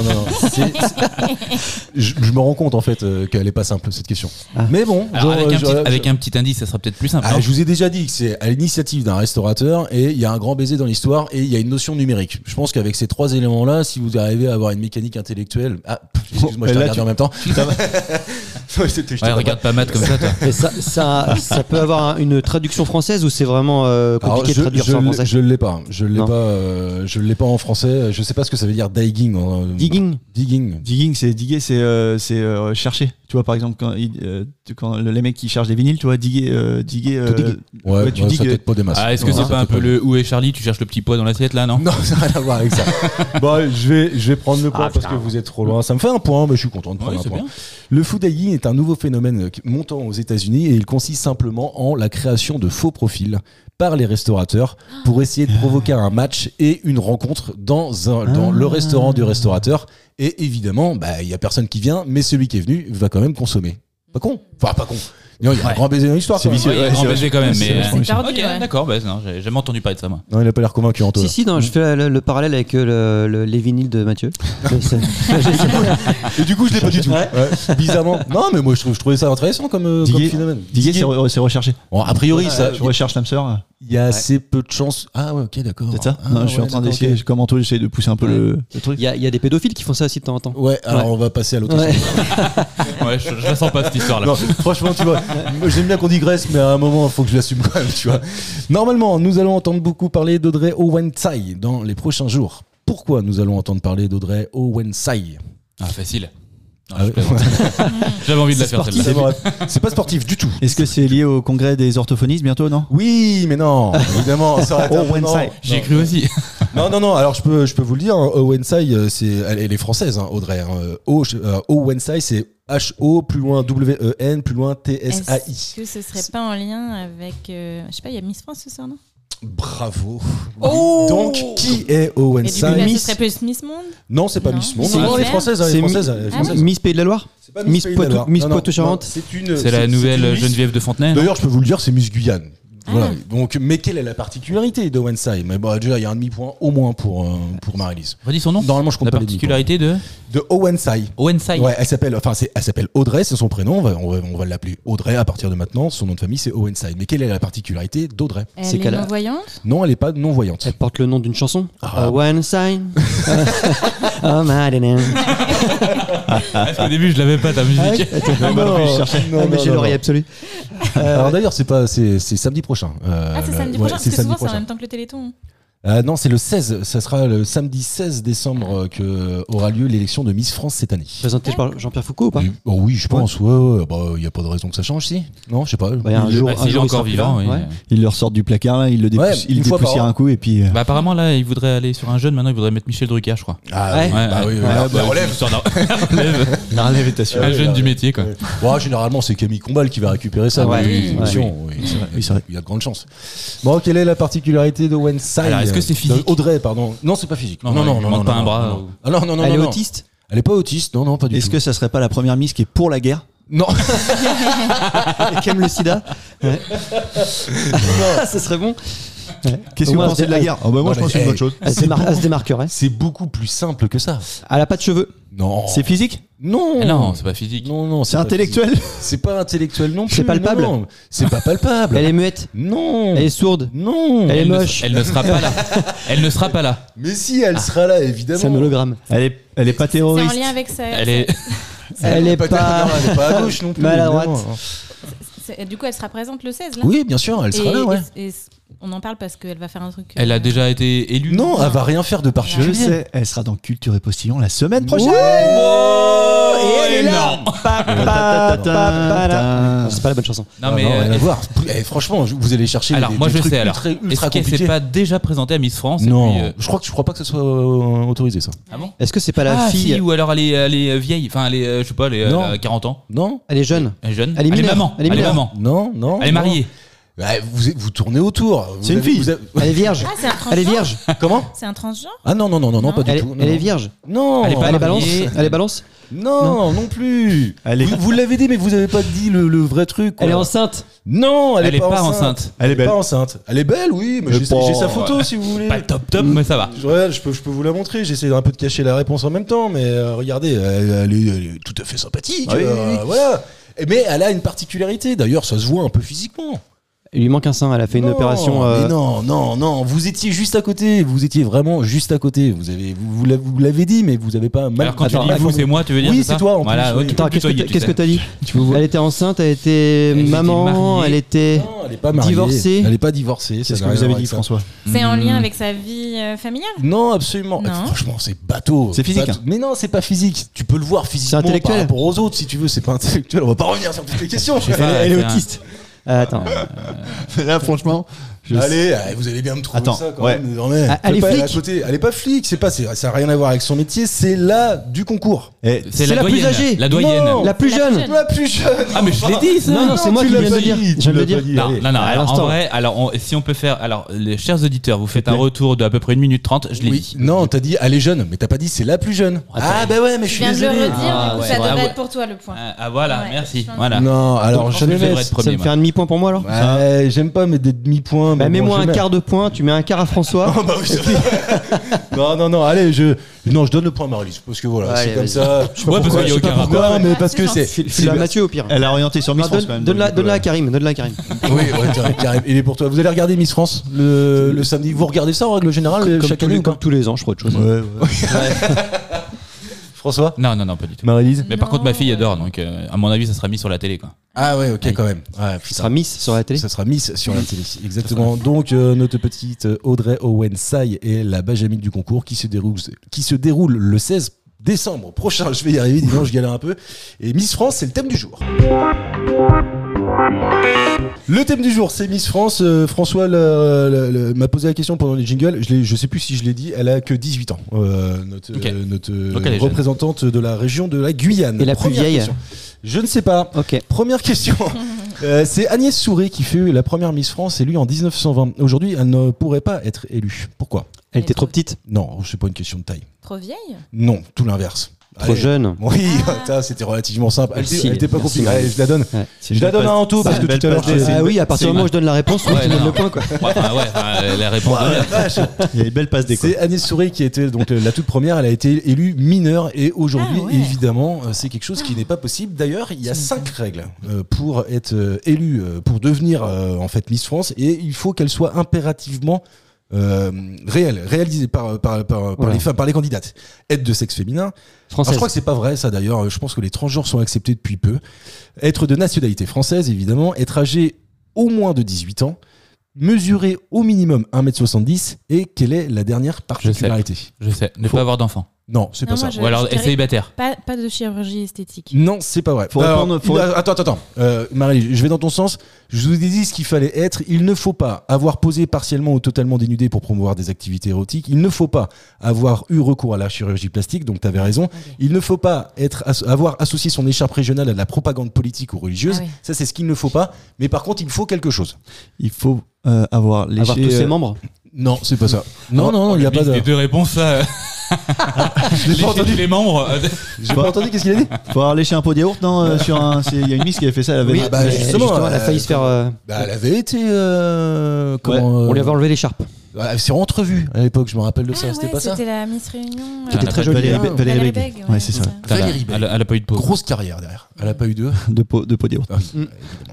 Je me rends compte en fait qu'elle est pas simple cette question. Ah. Mais bon, Alors genre, avec un petit indice, ça sera peut-être plus simple. Ah, non je vous ai déjà dit que c'est à l'initiative d'un restaurateur et il y a un grand baiser dans l'histoire et il y a une notion numérique. Je pense qu'avec ces trois éléments-là, si vous arrivez à avoir une mécanique intellectuelle, excuse-moi, je t'ai Là, regardé en même temps. Ouais, c'était- je t'ai Ouais, pas- regarde pas Matt comme ça, toi. Et ça peut avoir une traduction française ou c'est vraiment Alors, compliqué de traduire ça en français? je l'ai pas. Je l'ai Non. pas. Je l'ai pas en français. Je sais pas ce que ça veut dire digging. Digging. Digging. Digging, c'est diguer, c'est chercher. Tu vois, par exemple, quand les mecs qui cherchent des vinyles, tu vois, diguer. Tout diguer. Ouais, tu ça digues. peut-être pas des masses. Ah, est-ce que Non, c'est ça pas un peut peu le Où est Charlie? Tu cherches le petit pois dans l'assiette là, non? Non, ça n'a rien à voir avec ça. Bon, je vais prendre le point parce que vous êtes trop loin. Ça me fait un point, mais je suis content de prendre Ouais, un c'est point. bien. Le food digging est un nouveau phénomène montant aux États-Unis et il consiste simplement en la création de faux profils par les restaurateurs pour essayer de provoquer un match et une rencontre dans le restaurant du restaurateur. Et évidemment, il y a personne qui vient, mais celui qui est venu va quand même consommer. Pas con. Enfin, pas con. Non, il y a un grand baiser dans l'histoire. C'est quand même. vicieux. Ouais, il y a Ouais, un grand c'est baiser quand même, c'est mais. vachement C'est tordu, Ok, ouais. d'accord, non, j'ai jamais entendu parler de ça moi. Non, il a pas l'air convaincu, Antoine. Si, non, je fais le parallèle avec les vinyles de Mathieu. Et du coup, je l'ai pas du tout. Ouais. Ouais, bizarrement. Non, mais moi, je trouvais ça intéressant comme Diguer, phénomène. Diguer, c'est recherché. Bon, a priori, ça, Je recherche l'âme sœur. il y a assez peu de chances. Ah ouais, ok, d'accord. C'est ça? Ah, Non, je suis en ouais, train d'accord, d'essayer, ok. comme Anto, j'essaie de pousser un peu le truc. Il y a des pédophiles qui font ça aussi de temps en temps. Ouais, alors Ouais. on va passer à l'autre Ouais. histoire. Ouais, je la sens pas cette histoire là. Non, franchement, tu vois, moi, j'aime bien qu'on digresse, mais à un moment, il faut que je l'assume quand même, tu vois. Normalement, nous allons entendre beaucoup parler d'Audrey Owensai dans les prochains jours. Pourquoi nous allons entendre parler d'Audrey Owensai? Ah, facile. Non, Ah je ouais. plaisante. J'avais envie de la faire sportif. celle-là. C'est pas sportif du tout. Est-ce que c'est lié au congrès des orthophonistes bientôt, non? Oui, mais non, évidemment, ça aurait été un peu- non. Owensai. J'y ai cru aussi. Non, alors je peux vous le dire, hein, Owensai, elle est française, hein, Audrey. Owensai, c'est H-O, plus loin W-E-N, plus loin T-S-A-I. Est-ce que ce serait pas en lien avec. Je sais pas, il y a Miss France ce soir, non? Bravo. Oh Donc, qui est Et du coup, Owensai? là, ce serait plus Miss Monde? Non, c'est pas Non. Miss Monde. C'est Non, elle est Miss française, elle est C'est française. elle est Ah oui. française. Miss Pays de la Loire. C'est pas Miss Pays de la Poitou- Loire. Miss Non, non, Poitou-Charentes. non, c'est une. C'est la une nouvelle Miss. Geneviève de Fontenay. non D'ailleurs, je peux vous le dire, c'est Miss Guyane. Ah. Voilà. Donc, mais quelle est la particularité d'Owensai? Mais bon, déjà, il y a un demi-point au moins pour Marie-Lise. Redis son nom. Normalement, je compte La pas les demi-points. particularité de De Owensai. Owensai. Ouais, elle s'appelle Audrey, c'est son prénom. On va l'appeler Audrey à partir de maintenant. Son nom de famille, c'est Owensai. Mais quelle est la particularité d'Audrey? Elle C'est est qu'elle a- non-voyante? Non, elle n'est pas non-voyante. Elle porte le nom d'une chanson. Ah. One sign. Oh, Madeleine. Parce qu'au début je l'avais pas ta musique. Mais j'ai l'oreille absolue. Alors d'ailleurs, c'est samedi prochain. Ah, c'est samedi ouais, prochain? Parce c'est que samedi souvent, c'est en prochain. même temps que le Téléthon. Non, c'est le 16. Ça sera le samedi 16 décembre que aura lieu l'élection de Miss France cette année. Présenté par Jean-Pierre Foucault ou pas? Oh oui, je pense. Ouais. Il n'y a pas de raison que ça change, si. Non, je sais pas. Bah, il y a un jour, Bah, s'il est il encore sera plus vivant, là. oui. Ouais. Ils le ressortent du placard, là, ils le Ouais, il une fois par dépoussièrent an. un coup et puis. Bah apparemment là il voudrait aller sur un jeune, maintenant il voudrait mettre Michel Drucker je crois. Ah Ouais. oui, bah oui. La relève. Histoire d'un- relève. La relève est assurée. Un jeune du métier quoi. Ouais, généralement, c'est Camille Combal qui va récupérer ça. Ouais, dans oui, l'émission. Oui, c'est vrai. Il y a de grandes chances. Bon, quelle est la particularité de Owensai? Alors, est-ce que c'est physique? Audrey, pardon. Non, c'est pas physique. Non, il lui manque pas un bras, ou- Ah non, non, Elle est non. autiste. Elle est pas autiste. Non, pas du Est-ce tout. que ça serait pas la première Miss qui est pour la guerre? Non. Et qui aime le sida. Ouais. Ça serait bon. Qu'est-ce Au que vous moins, pensez de la elle- guerre? Oh bah moi Non, je pense que mais, c'est une bonne chose. Elle se démarquerait. C'est beaucoup plus simple que ça. Elle a pas de cheveux. Non. C'est physique? Non. Ah non, c'est pas physique. Non, C'est pas intellectuel? physique. C'est pas intellectuel non plus. C'est palpable? Non. C'est pas palpable. Elle est muette. Non. Elle est sourde. Non. Elle est Elle ne- moche. Elle ne sera pas là. Elle ne sera pas là. Mais si, elle sera là, évidemment. C'est un hologramme. Elle est pas C'est en terroriste. lien avec ça. Elle est. Elle est pas. Non, elle est pas à gauche non plus. Maladroite. évidemment. Du coup, elle sera présente le 16 là. Oui, bien sûr, elle sera là, ouais. Et on en parle parce qu'elle va faire un truc. Elle a déjà été élue. Non, elle va rien faire de Je particulier. sais, elle sera dans Culture et Postillon la semaine prochaine. Et elle est là. non. C'est pas la bonne chanson. Non mais. rien à voir. Franchement, vous allez chercher Alors des moi je trucs sais alors. ultra Est-ce qu'elle compliqués. s'est pas déjà présentée à Miss France et Non, puis, je crois pas que ce soit autorisé ça. Ah bon? Est-ce que c'est pas la Ah fille si, ou alors elle est vieille, enfin elle est, je sais pas, elle Non. a 40 ans. Non, Elle est jeune. Elle est jeune. Elle est mineure. maman. Elle est mineure. maman. non. Elle est mariée. Ouais, vous tournez autour. C'est une fille. Elle est vierge. Ah, c'est un transgenre. Elle est vierge. Comment? C'est un transgenre. Ah non, pas du Elle est, tout. elle Non. est vierge. Non, Elle est pas Elle est balance. mariée. Elle est balance. non plus. Elle est- Vous l'avez dit, mais vous avez pas dit le vrai truc. quoi. Elle est enceinte. Non, Elle est pas enceinte. Elle est belle. Pas enceinte. Elle est belle, oui, mais Mais j'ai bon, sa photo si vous voulez. Pas top, mais ça va. Ouais, je peux vous la montrer. J'essaie un peu de cacher la réponse en même temps, mais regardez, elle est tout à fait sympathique. Ah oui, oui. Voilà. Mais elle a une particularité. D'ailleurs, ça se voit un peu physiquement. Il lui manque un sein. Elle a fait une Non, opération. mais non. Vous étiez juste à côté. Vous étiez vraiment juste à côté. Vous l'avez dit, mais vous avez pas mal. Alors quand Attends, tu dis vous, c'est moi, tu veux dire? Oui, ça c'est toi, en Voilà. plus, ouais, oui. tu peux Attends, qu'est-ce tutoyer, que tu qu'est-ce que sais. t'as dit? Elle était enceinte. Elle était Elle était maman. mariée. Elle était. Non, elle est pas mariée. Divorcée. Elle est pas divorcée. ça C'est ce que n'a vous rien à avez voir dit, avec ça. François. C'est en lien avec sa vie familiale. Non, absolument. Non. Franchement, c'est bateau. C'est physique, Bateau. Mais non, c'est pas physique. Tu peux le voir physiquement intellectuel. par rapport aux autres, si tu veux. C'est pas intellectuel. On va pas revenir sur toutes les questions. Je sais pas, Elle est c'est un- autiste. Attends. Là, franchement, Allez, vous allez bien me trouver Attends, ça quand ouais. même. désormais. Ah, elle est Pas, flic. à côté. Elle est pas flic. Ça a rien à voir avec son métier. C'est là du concours. Et C'est la plus doyenne. âgée. La doyenne. Non. La plus La plus jeune. jeune. La plus jeune. Ah mais je l'ai dit ça. Non, c'est moi tu qui l'as viens de pas le dire. dit, Je tu viens de l'as le dire. pas dit. Non, Allez. non, À alors, en l'instant. vrai, si on peut faire, alors les chers auditeurs, vous faites un retour d'à peu près 1 minute 30, je l'ai Oui, dit. non, t'as dit elle est jeune, mais t'as pas dit c'est la plus jeune. Ah bah ouais, mais je Tu suis viens de le désolé. redire, Ah, du coup, ouais. ça Ah, devrait ouais. être pour toi le point. Ah voilà, Ouais, merci. je pense. Voilà. Non, alors Donc, je je ne devrais laisse. être premier, Ça me moi. fait un demi-point pour moi alors. Ouais, j'aime pas mettre des demi-points. Bah, mais bon, mets-moi je un mets. quart de point, tu mets un quart à François. Oh, bah oui, c'est vrai. non, allez, je donne le point à Marie-Lise parce que voilà, Ouais, c'est allez, comme vas-y. ça. Je sais pas Ouais, parce pourquoi, qu'il y a je sais pas aucun pourquoi, rapport. mais Ouais, parce c'est que gentil. c'est. File à Mathieu au pire. elle a orienté sur Miss Non, France quand même. donne-la donc, à Karim. Donne-la à Karim. Oui, ouais, Karim, il est pour toi. Vous allez regarder Miss France le samedi. Vous regardez ça en règle générale chaque année ou pas? Comme tous les ans, je crois autre chose. Ouais. François, Non, pas du tout. Marie-Lise. Mais par Non. contre, ma fille adore, donc à mon avis, ça sera mis sur la télé, quoi. Ah ouais, ok, quand même. Ouais, Tu seras Miss sur la télé. Ça sera Miss sur la télé, exactement. Donc notre petite Audrey Owen-Sai est la Benjamine du concours qui se déroule le 16 décembre prochain. Je vais y arriver, dis donc, je galère un peu. Et Miss France, c'est le thème du jour. Le thème du jour, c'est Miss France. François m'a posé la question pendant les jingles. Je sais plus si je l'ai dit. Elle a que 18 ans. Notre Ok. notre Donc elle est jeune. représentante de la région de la Guyane. Et la plus Première vieille question. Je ne sais pas. Ok. Première question. C'est Agnès Souré qui fait la première Miss France élue en 1920. Aujourd'hui, elle ne pourrait pas être élue. Pourquoi? Elle était trop petite, Non, c'est pas une question de taille. Trop vieille. Non, tout l'inverse. trop Allez. jeune. Oui, ça, c'était relativement simple. Merci, Elle était pas merci, compliquée. Allez, je la donne. Ouais. Je la donne à Anto parce c'est que une belle tout à l'heure, passe j'ai- Ah oui, à partir du moment où je donne la réponse, oui, Ouais, tu donnes non. le point quoi. La réponse. Oh, la vache. Il y a une belle passe d'écho. C'est Agnès Souré qui était donc la toute première. Elle a été élue mineure et aujourd'hui, Ah ouais. évidemment, c'est quelque chose qui n'est pas possible. D'ailleurs, il y a 5 règles pour être élue, pour devenir en fait Miss France, et il faut qu'elle soit impérativement réalisée par Voilà. les femmes, par les candidates. Être de sexe féminin. Alors, Française. je crois que c'est pas vrai ça d'ailleurs. Je pense que les transgenres sont acceptés depuis peu. Être de nationalité française évidemment. Être âgé au moins de 18 ans. Mesurer au minimum 1m70 et quelle est la dernière particularité? Je sais. Ne Faut- pas avoir d'enfant. Non, c'est Non, pas moi, ça. je- Ou alors dirais- être célibataire. Pas de chirurgie esthétique. Non, c'est pas vrai. Faut répondre- faut- Attends. Marie, je vais dans ton sens. Je vous ai dit ce qu'il fallait être. Il ne faut pas avoir posé partiellement ou totalement dénudé pour promouvoir des activités érotiques. Il ne faut pas avoir eu recours à la chirurgie plastique. Donc, tu avais raison. Il ne faut pas avoir associé son écharpe régionale à de la propagande politique ou religieuse. Ah oui. Ça, c'est ce qu'il ne faut pas. Mais par contre, il faut quelque chose. Il faut avoir léché. Avoir tous ses membres. Non, c'est pas ça. Non, il n'y a pas de. Les deux réponses, ça. Je l'ai pas entendu. Les membres. J'ai pas entendu. Qu'est-ce qu'il a dit? Faut avoir léché un pot de yaourt, non sur un. Il y a une Miss qui avait fait ça. Elle avait. Oui, Ah bah, mais justement, elle a failli se faire. Bah, elle avait été. On lui avait enlevé l'écharpe. C'est entrevue à l'époque, je me rappelle de ça. C'était pas ça. C'était la Miss Réunion. Qui était très jolie. Valérie Beg. Ouais, c'est ça. Valérie Beg. Elle a pas eu de peau. Grosse carrière derrière. Elle a pas eu de podium. évidemment.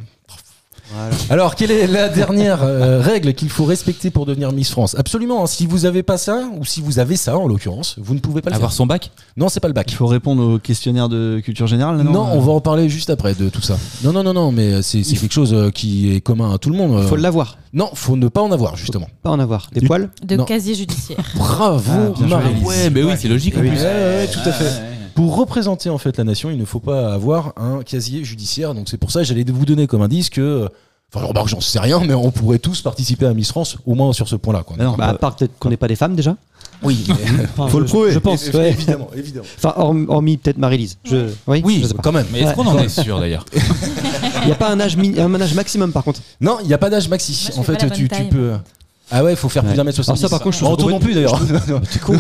Alors, quelle est la dernière règle qu'il faut respecter pour devenir Miss France? Absolument. Hein, si vous avez pas ça, ou si vous avez ça en l'occurrence, vous ne pouvez pas le Avoir faire. son bac? Non, c'est pas le bac. Il faut répondre au questionnaire de culture générale. Non, on va en parler juste après de tout ça. Non, mais c'est quelque chose qui est commun à tout le monde. Faut l'avoir. Non, faut ne pas en avoir justement. Pas en avoir. Des poils. De Non. casier judiciaire. Bravo, bien joué. Marie-Lise. Ouais, mais oui, c'est logique en plus. Ouais, tout à fait. Pour représenter en fait la nation, il ne faut pas avoir un casier judiciaire. Donc c'est pour ça que j'allais vous donner comme indice que. Enfin, remarque, j'en sais rien, mais on pourrait tous participer à Miss France, au moins sur ce point-là. Quoi. Non, Bah, à part peut-être qu'on n'est pas des femmes déjà. Oui, Enfin, Faut le prouver. Je pense. Ouais. évidemment. Enfin, hormis peut-être Marie-Lise. Oui, je sais pas. quand même. Mais est-ce qu'on en est sûr d'ailleurs? Il n'y a pas un âge maximum par contre. Non, il n'y a pas d'âge maxi. Moi, je En fais pas fait, la bonne tu taille, peux. moi. Ah ouais, il faut faire plus d'un mètre 70. Alors ça, par contre, je trouve Anto non plus d'ailleurs. T'es con.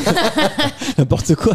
N'importe quoi.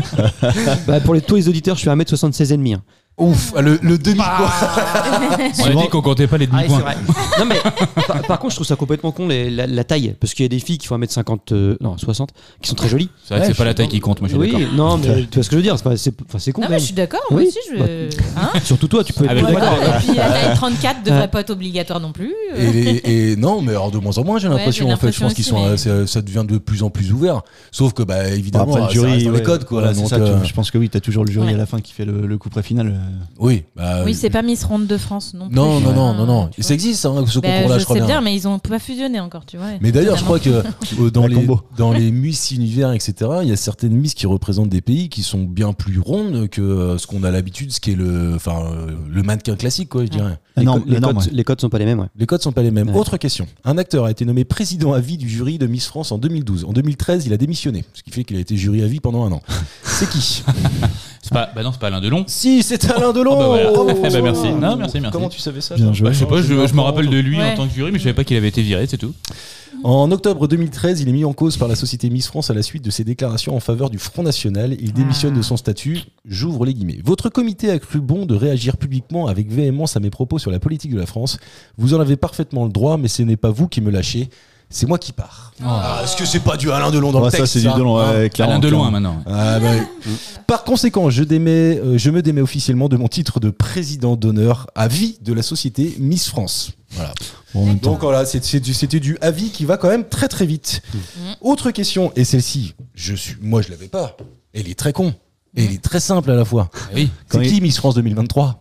Bah, pour tous les auditeurs, je suis 1m76 et demi. Hein. Ouf, le demi quoi. On a dit qu'on comptait pas les demi-points. Non mais par contre, je trouve ça complètement con la taille, parce qu'il y a des filles qui font 1m50, non 60, qui sont très jolies. C'est vrai que c'est pas la taille qui compte, moi je suis Oui, d'accord. non mais tu vois ce que je veux dire, c'est con. Non, quand mais même. je suis d'accord, moi Oui. aussi. Hein Surtout toi, tu peux être Avec pas moi, d'accord. Et puis la taille 34 devrait pas être obligatoire non plus. Et non, mais alors de moins en moins, j'ai l'impression. j'ai En fait, je pense qu'ils l'impression sont, ça devient de plus en plus ouvert. Sauf que, bah, évidemment, Après, le ça jury, reste dans les ouais. codes, quoi. Voilà, c'est Donc, ça, je pense que oui, t'as toujours le jury Ouais. à la fin qui fait le coup près final. oui, bah, Oui, c'est pas Miss Ronde de France non plus. non. Tu Ça vois. existe, hein, ce Ben, concours-là, je je crois sais bien. bien, mais ils ont pas fusionné encore, tu vois. Mais d'ailleurs, je crois que La combo. dans les Miss Univers, etc., il y a certaines Miss qui représentent des pays qui sont bien plus rondes que ce qu'on a l'habitude, ce qui est le mannequin classique, quoi, je dirais. Les codes sont pas les mêmes. Ouais. Les codes sont pas les mêmes. Ouais. Autre question. Un acteur a été nommé président à vie du jury de Miss France en 2012. En 2013, il a démissionné, ce qui fait qu'il a été jury à vie pendant un an. C'est qui? Bah non, c'est pas Alain Delon. Si, c'est Alain Delon. Ah bah voilà. Oh. Eh bah merci. Non, merci. Comment tu savais ça? Bien toi joué. Bah, je sais pas, je me rappelle de lui Ouais. en tant que jury, mais je savais pas qu'il avait été viré, c'est tout. En octobre 2013, il est mis en cause par la société Miss France à la suite de ses déclarations en faveur du Front National. Il démissionne de son statut. J'ouvre les guillemets. Votre comité a cru bon de réagir publiquement avec véhémence à mes propos sur la politique de la France. Vous en avez parfaitement le droit, mais ce n'est pas vous qui me lâchez. C'est moi qui pars. Ah, est-ce que c'est pas du Alain Delon dans le Ça, texte? c'est du Delon, ouais, clairement. Alain Delon, clairement. maintenant. Ah, bah oui. Par conséquent, je me démets officiellement de mon titre de président d'honneur à vie de la société Miss France. Voilà. Bon, en même temps. Donc voilà, c'était du avis qui va quand même très très vite. Autre question, et celle-ci, moi je l'avais pas. Elle est très con. Et elle est très simple à la fois. Oui. C'est Quand qui Miss France 2023?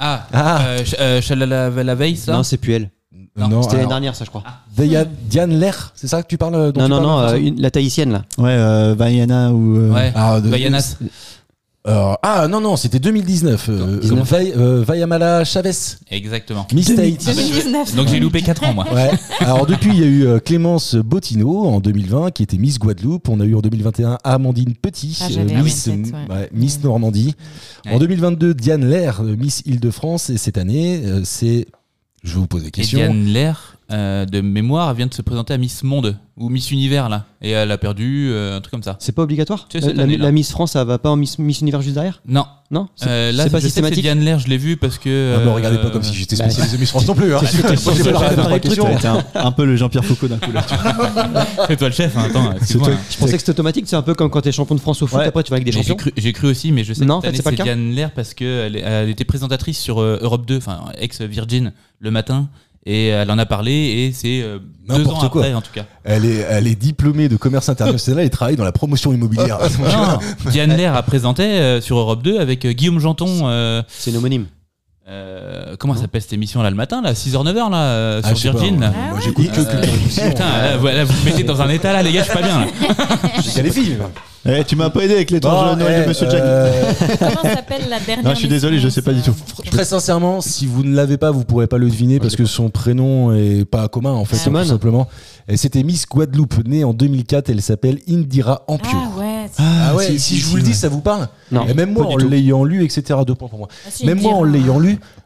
La veille, ça. Non, c'est plus elle. Non, C'était l'année alors, dernière, ça, je crois. Diane Lair, c'est ça que tu parles? Non, la tahitienne là. Ouais, Vaiana ou. Ouais. Ah, Vayanas. non, c'était 2019. 19. Vayamala Chavez, Exactement. Miss Tahiti. 2019. Donc j'ai loupé 4 ans, moi. Ouais. Alors depuis, il y a eu Clémence Bottineau en 2020 qui était Miss Guadeloupe. On a eu en 2021 Amandine Petit, Ah, j'avais en Miss, tête, ouais. Miss Normandie. En Ouais. 2022, Diane Lair, Miss Île-de-France. Et cette année, c'est... Je vais vous poser des Et questions. Diane Lair, de mémoire, elle vient de se présenter à Miss Monde ou Miss Univers là, et elle a perdu un truc comme ça. C'est pas obligatoire. Tu sais, cette année-là. La Miss France, ça va pas en Miss Univers juste derrière? Non. Non. Là, C'est pas je sais que c'est systématique. Diane Lair, je l'ai vu parce que. Ah, me regardez pas comme si j'étais bah, spécialisé Miss France non plus. Hein. T'es Moi, j'ai censé pas la préparer réponse à la le truc, question. T'es un peu le Jean-Pierre Foucault d'un coup là. C'est toi le chef, hein, attends. excuse-moi. Je pensais que c'était automatique, c'est un peu comme quand t'es champion de France au foot, Ouais. après tu vas avec des Mais champions. j'ai cru aussi, mais je sais Non, que en fait, cette c'est pas année, le c'est cas. Diane Lair parce qu'elle était présentatrice sur Europe 2, enfin ex-Virgin, le matin, et elle en a parlé, et c'est 2 ans N'importe quoi. après, en tout cas. Elle est diplômée de commerce international et travaille dans la promotion immobilière. Non, Diane Lair a présenté sur Europe 2 avec Guillaume Janton. C'est une homonyme. Comment s'appelle cette émission là le matin, là 6h, 9h là, Ah, sur je sais pas, Virgin là. moi, j'écoute que Culture. Putain, là, vous me mettez dans un état là, les gars, je suis pas bien là. J'ai les filles. Eh, tu m'as pas aidé avec l'étrange Noël de Monsieur Jack. Comment s'appelle la dernière Non, je suis Miss désolé, je France, sais pas du tout. Très sincèrement, si vous ne l'avez pas, vous pourrez pas le deviner parce que son prénom est pas commun en fait, Simone. tout simplement. Et c'était Miss Guadeloupe, née en 2004. Elle s'appelle Indira Ampio. Ah ouais. Ah ouais, si je vous le dis, ça vous parle? Non. Et même moi, pas en du tout. l'ayant lu, etc. 2 points pour moi. Ah, si, Même moi, en Indira. l'ayant lu,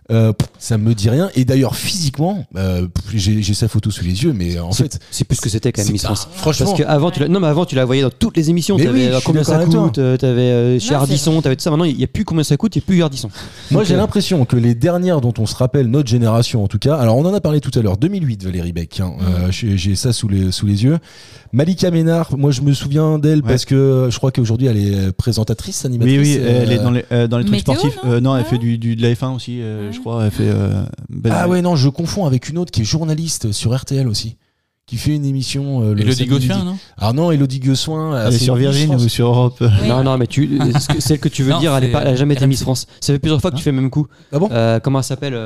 Ça me dit rien. Et d'ailleurs, physiquement, j'ai sa photo sous les yeux, mais en fait. C'est plus ce que c'était quand même Miss France. Franchement. Parce qu'avant, tu la voyais dans toutes les émissions. Mais T'avais oui, je suis combien ça d'accord avec coûte, t'avais chez Non, Ardisson, t'avais tout ça. Maintenant, il n'y a plus combien ça coûte, il n'y a plus Ardisson. Moi, Donc, j'ai l'impression que les dernières dont on se rappelle, notre génération en tout cas, alors on en a parlé tout à l'heure, 2008, Valérie Beck, hein, j'ai ça sous les yeux. Malika Ménard, moi je me souviens d'elle parce que je crois qu'aujourd'hui elle est présentatrice, animatrice. Oui, elle est dans les trucs Météo, sportifs. non Elle fait de la F1 aussi, je crois. Elle fait. Ah ouais, non, je confonds avec une autre qui est journaliste sur RTL aussi, qui fait une émission. Élodie samedi Gossuin, midi. non? Ah non, Élodie Gossuin. Elle est sur Virgin ou sur Europe. Oui. Non, mais celle que tu veux Non, dire, elle a jamais été RMC. Miss France. Ça fait plusieurs fois que tu fais le même coup. Ah bon? Comment elle s'appelle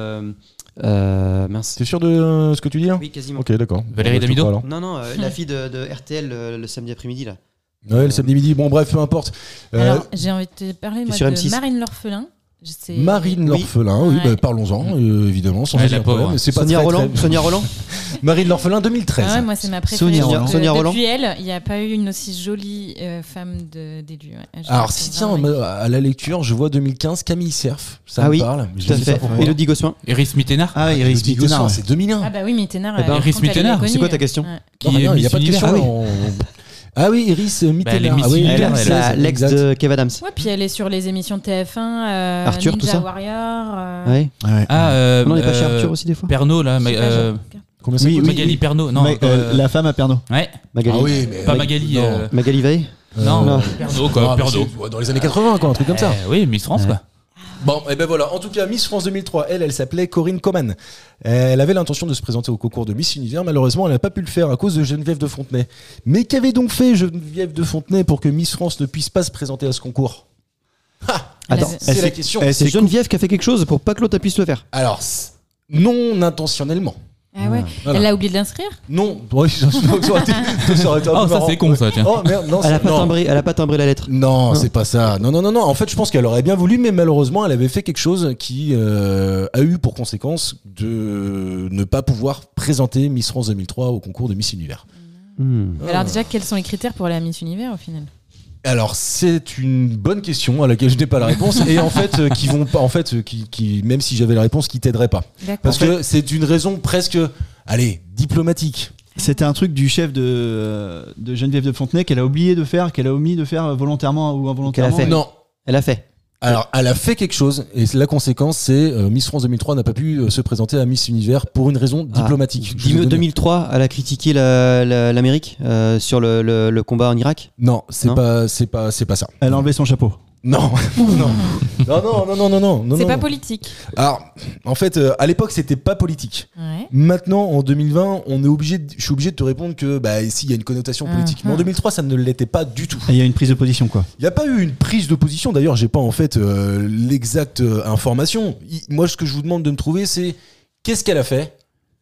mince. T'es sûr de ce que tu dis là? Oui, quasiment. Ok, d'accord. Valérie Bon, je te Damido? crois, alors. Non, la fille de RTL le samedi après-midi là. Ouais, le samedi midi. Bon, bref, peu importe. Alors, j'ai envie de te parler moi, sur de M6. Marine L'Orphelin. Marine L'Orphelin, oui, Ouais. parlons-en, évidemment, sans Ouais, aucun la pauvre. problème. C'est pas Sonia très, Roland. très- Sonia Roland. Marine L'Orphelin 2013. Ah ouais, moi c'est ma préférée. Sonia Donc, Roland. Sonia Roland. Depuis elle, il n'y a pas eu une aussi jolie femme d'élu. Ouais. Je Alors, trouve si vraiment tiens, à la lecture, je vois 2015, Camille Cerf. Ça Ah me oui, parle. Tout Je à sais pas fait. pourquoi. Élodie Gossuin. Iris Mittenard. Ah, Iris Elodie Gossuin, Mittenard. c'est 2001. Ah bah oui, Mittenard. Eh ben, par Iris contre, elle est Mittenard, connue. C'est quoi ta question? Ouais. Qui Non, est il n'y a Miss pas de Univers. question. Ah oui, Iris Mittenard. elle est Miss Ah oui, Univers, Elle, elle, c'est la- l'ex exact. de Kev Adams. Ouais, puis elle est sur les émissions de TF1, Arthur, tout Ninja ça. Warrior. Ouais. Ouais. Ah, Non, on est pas chez Arthur aussi des fois. Pernod, là. je sais pas, je- Combien ça Oui, coûte oui. Magali Pernod. Non, La femme à Pernod. ouais. Magali. Ah oui, mais Pas Magali. non. Magali Veil. Non, non. Pernod, quoi. Ah, mais Pernod. c'est dans les années 80, quoi, un truc comme ça. Oui, Miss France, quoi. Bon, et ben voilà. En tout cas, Miss France 2003, elle s'appelait Corinne Coman. Elle avait l'intention de se présenter au concours de Miss Univers. Malheureusement, elle n'a pas pu le faire à cause de Geneviève de Fontenay. Mais qu'avait donc fait Geneviève de Fontenay pour que Miss France ne puisse pas se présenter à ce concours? Attends, C'est la question. c'est Geneviève qui a fait quelque chose pour pas que l'autre puisse le faire. Alors, non intentionnellement. Ah ouais. Voilà. Elle a oublié de l'inscrire. Non, oui, ça aurait été un Oh, peu ça marrant. c'est con, ça, tiens. Oh merde, non, Elle a c'est- pas non. timbré, elle a pas timbré la lettre. Non, c'est pas ça. Non. En fait, je pense qu'elle aurait bien voulu, mais malheureusement, elle avait fait quelque chose qui a eu pour conséquence de ne pas pouvoir présenter Miss France 2003 au concours de Miss Univers. Alors déjà, quels sont les critères pour aller à Miss Univers au final? Alors, c'est une bonne question à laquelle je n'ai pas la réponse et en fait, qui vont pas, en fait, qui même si j'avais la réponse, qui t'aiderait pas. D'accord. Parce que c'est une raison presque, allez, diplomatique. C'était un truc du chef de Geneviève de Fontenay qu'elle a oublié de faire, qu'elle a omis de faire volontairement ou involontairement. Qu'elle a fait. Non. Elle a fait. Alors, elle a fait quelque chose et la conséquence, c'est Miss France 2003 n'a pas pu se présenter à Miss Univers pour une raison diplomatique. Je vais donner- 2003, elle a critiqué l'Amérique sur le combat en Irak. Non, c'est Non. pas ça. Elle a enlevé son chapeau. Non, non. C'est pas politique. Alors, en fait, à l'époque, c'était pas politique. Ouais. Maintenant, en 2020, je suis obligé de te répondre que s'il y a une connotation politique. Mais en 2003, ça ne l'était pas du tout. Et il y a une prise de position, quoi. Il n'y a pas eu une prise de position. D'ailleurs, j'ai pas en fait l'exacte information. Moi, ce que je vous demande de me trouver, c'est qu'est-ce qu'elle a fait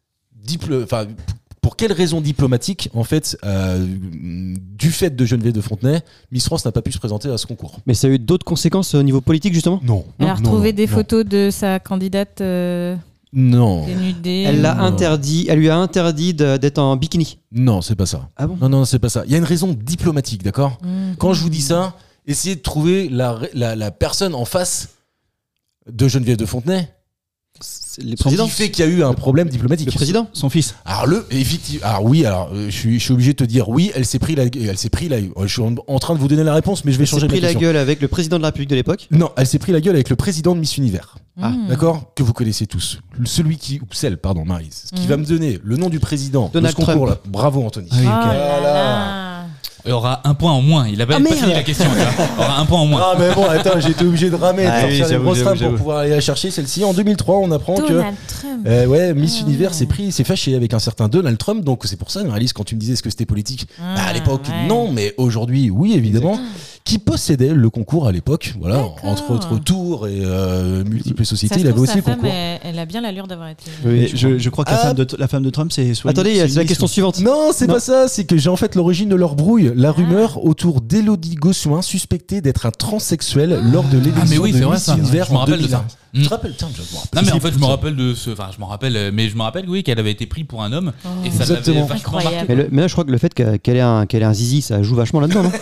pour quelle raison diplomatique, en fait, du fait de Geneviève de Fontenay, Miss France n'a pas pu se présenter à ce concours. Mais ça a eu d'autres conséquences au niveau politique justement. Non. Elle a retrouvé des photos de sa candidate Non. dénudée. Elle l'a Non. interdit, elle lui a interdit d'être en bikini. Non, c'est pas ça. Ah bon? Non, c'est pas ça. Il y a une raison diplomatique, d'accord? Quand je vous dis ça, essayez de trouver la personne en face de Geneviève de Fontenay Les présidents. qui fait qu'il y a eu un problème diplomatique. Le président. Son fils. Alors je suis obligé de te dire oui, elle s'est pris la je suis en train de vous donner la réponse, mais je vais Elle s'est changer pris ma la question. gueule avec le président de la République de l'époque. Non, elle s'est pris la gueule avec le président de Miss Univers. D'accord, que vous connaissez tous. Celui qui, ou celle, pardon, Maryse, qui va me donner le nom du président Donald de ce concours-là. Bravo, Anthony. Ah oui, Oh ok. là là. Il y aura un point en moins. Il a pas merde. fini la question. Tu vois. Il y aura un point en moins. Ah, mais bon, attends, j'ai été obligé de ramer, de Ah sortir oui, les j'avoue, grosses rames pour j'avoue. pouvoir aller la chercher, celle-ci. En 2003, on apprend Donald Trump. que ouais, Miss Univers s'est fâché avec un certain Donald Trump. Donc c'est pour ça, Maryse, quand tu me disais est-ce que c'était politique, à l'époque, ouais. non, mais aujourd'hui, oui, évidemment. Qui possédait le concours à l'époque, voilà, D'accord. entre autres Tours et multiples Ça sociétés, se il avait trouve, aussi sa le femme, concours. elle a bien l'allure d'avoir été. Et je crois que Ah. la femme de Trump, c'est soit. Attendez, c'est la question suivante. Non, c'est Non. pas ça, c'est que j'ai en fait l'origine de leur brouille. La rumeur autour d'Élodie Gossuin suspectée d'être un transsexuel lors de l'élection Ah, mais oui, de c'est vrai, Miss ça. Univers Je me en rappelle de 2001. ça. Tu te rappelles? Tiens, Non mais en fait je me rappelle mais je me rappelle oui qu'elle avait été prise pour un homme et ça l'avait Exactement. vachement Incroyable. marqué. Mais là, je crois que le fait qu'elle ait un zizi, ça joue vachement là-dedans, non?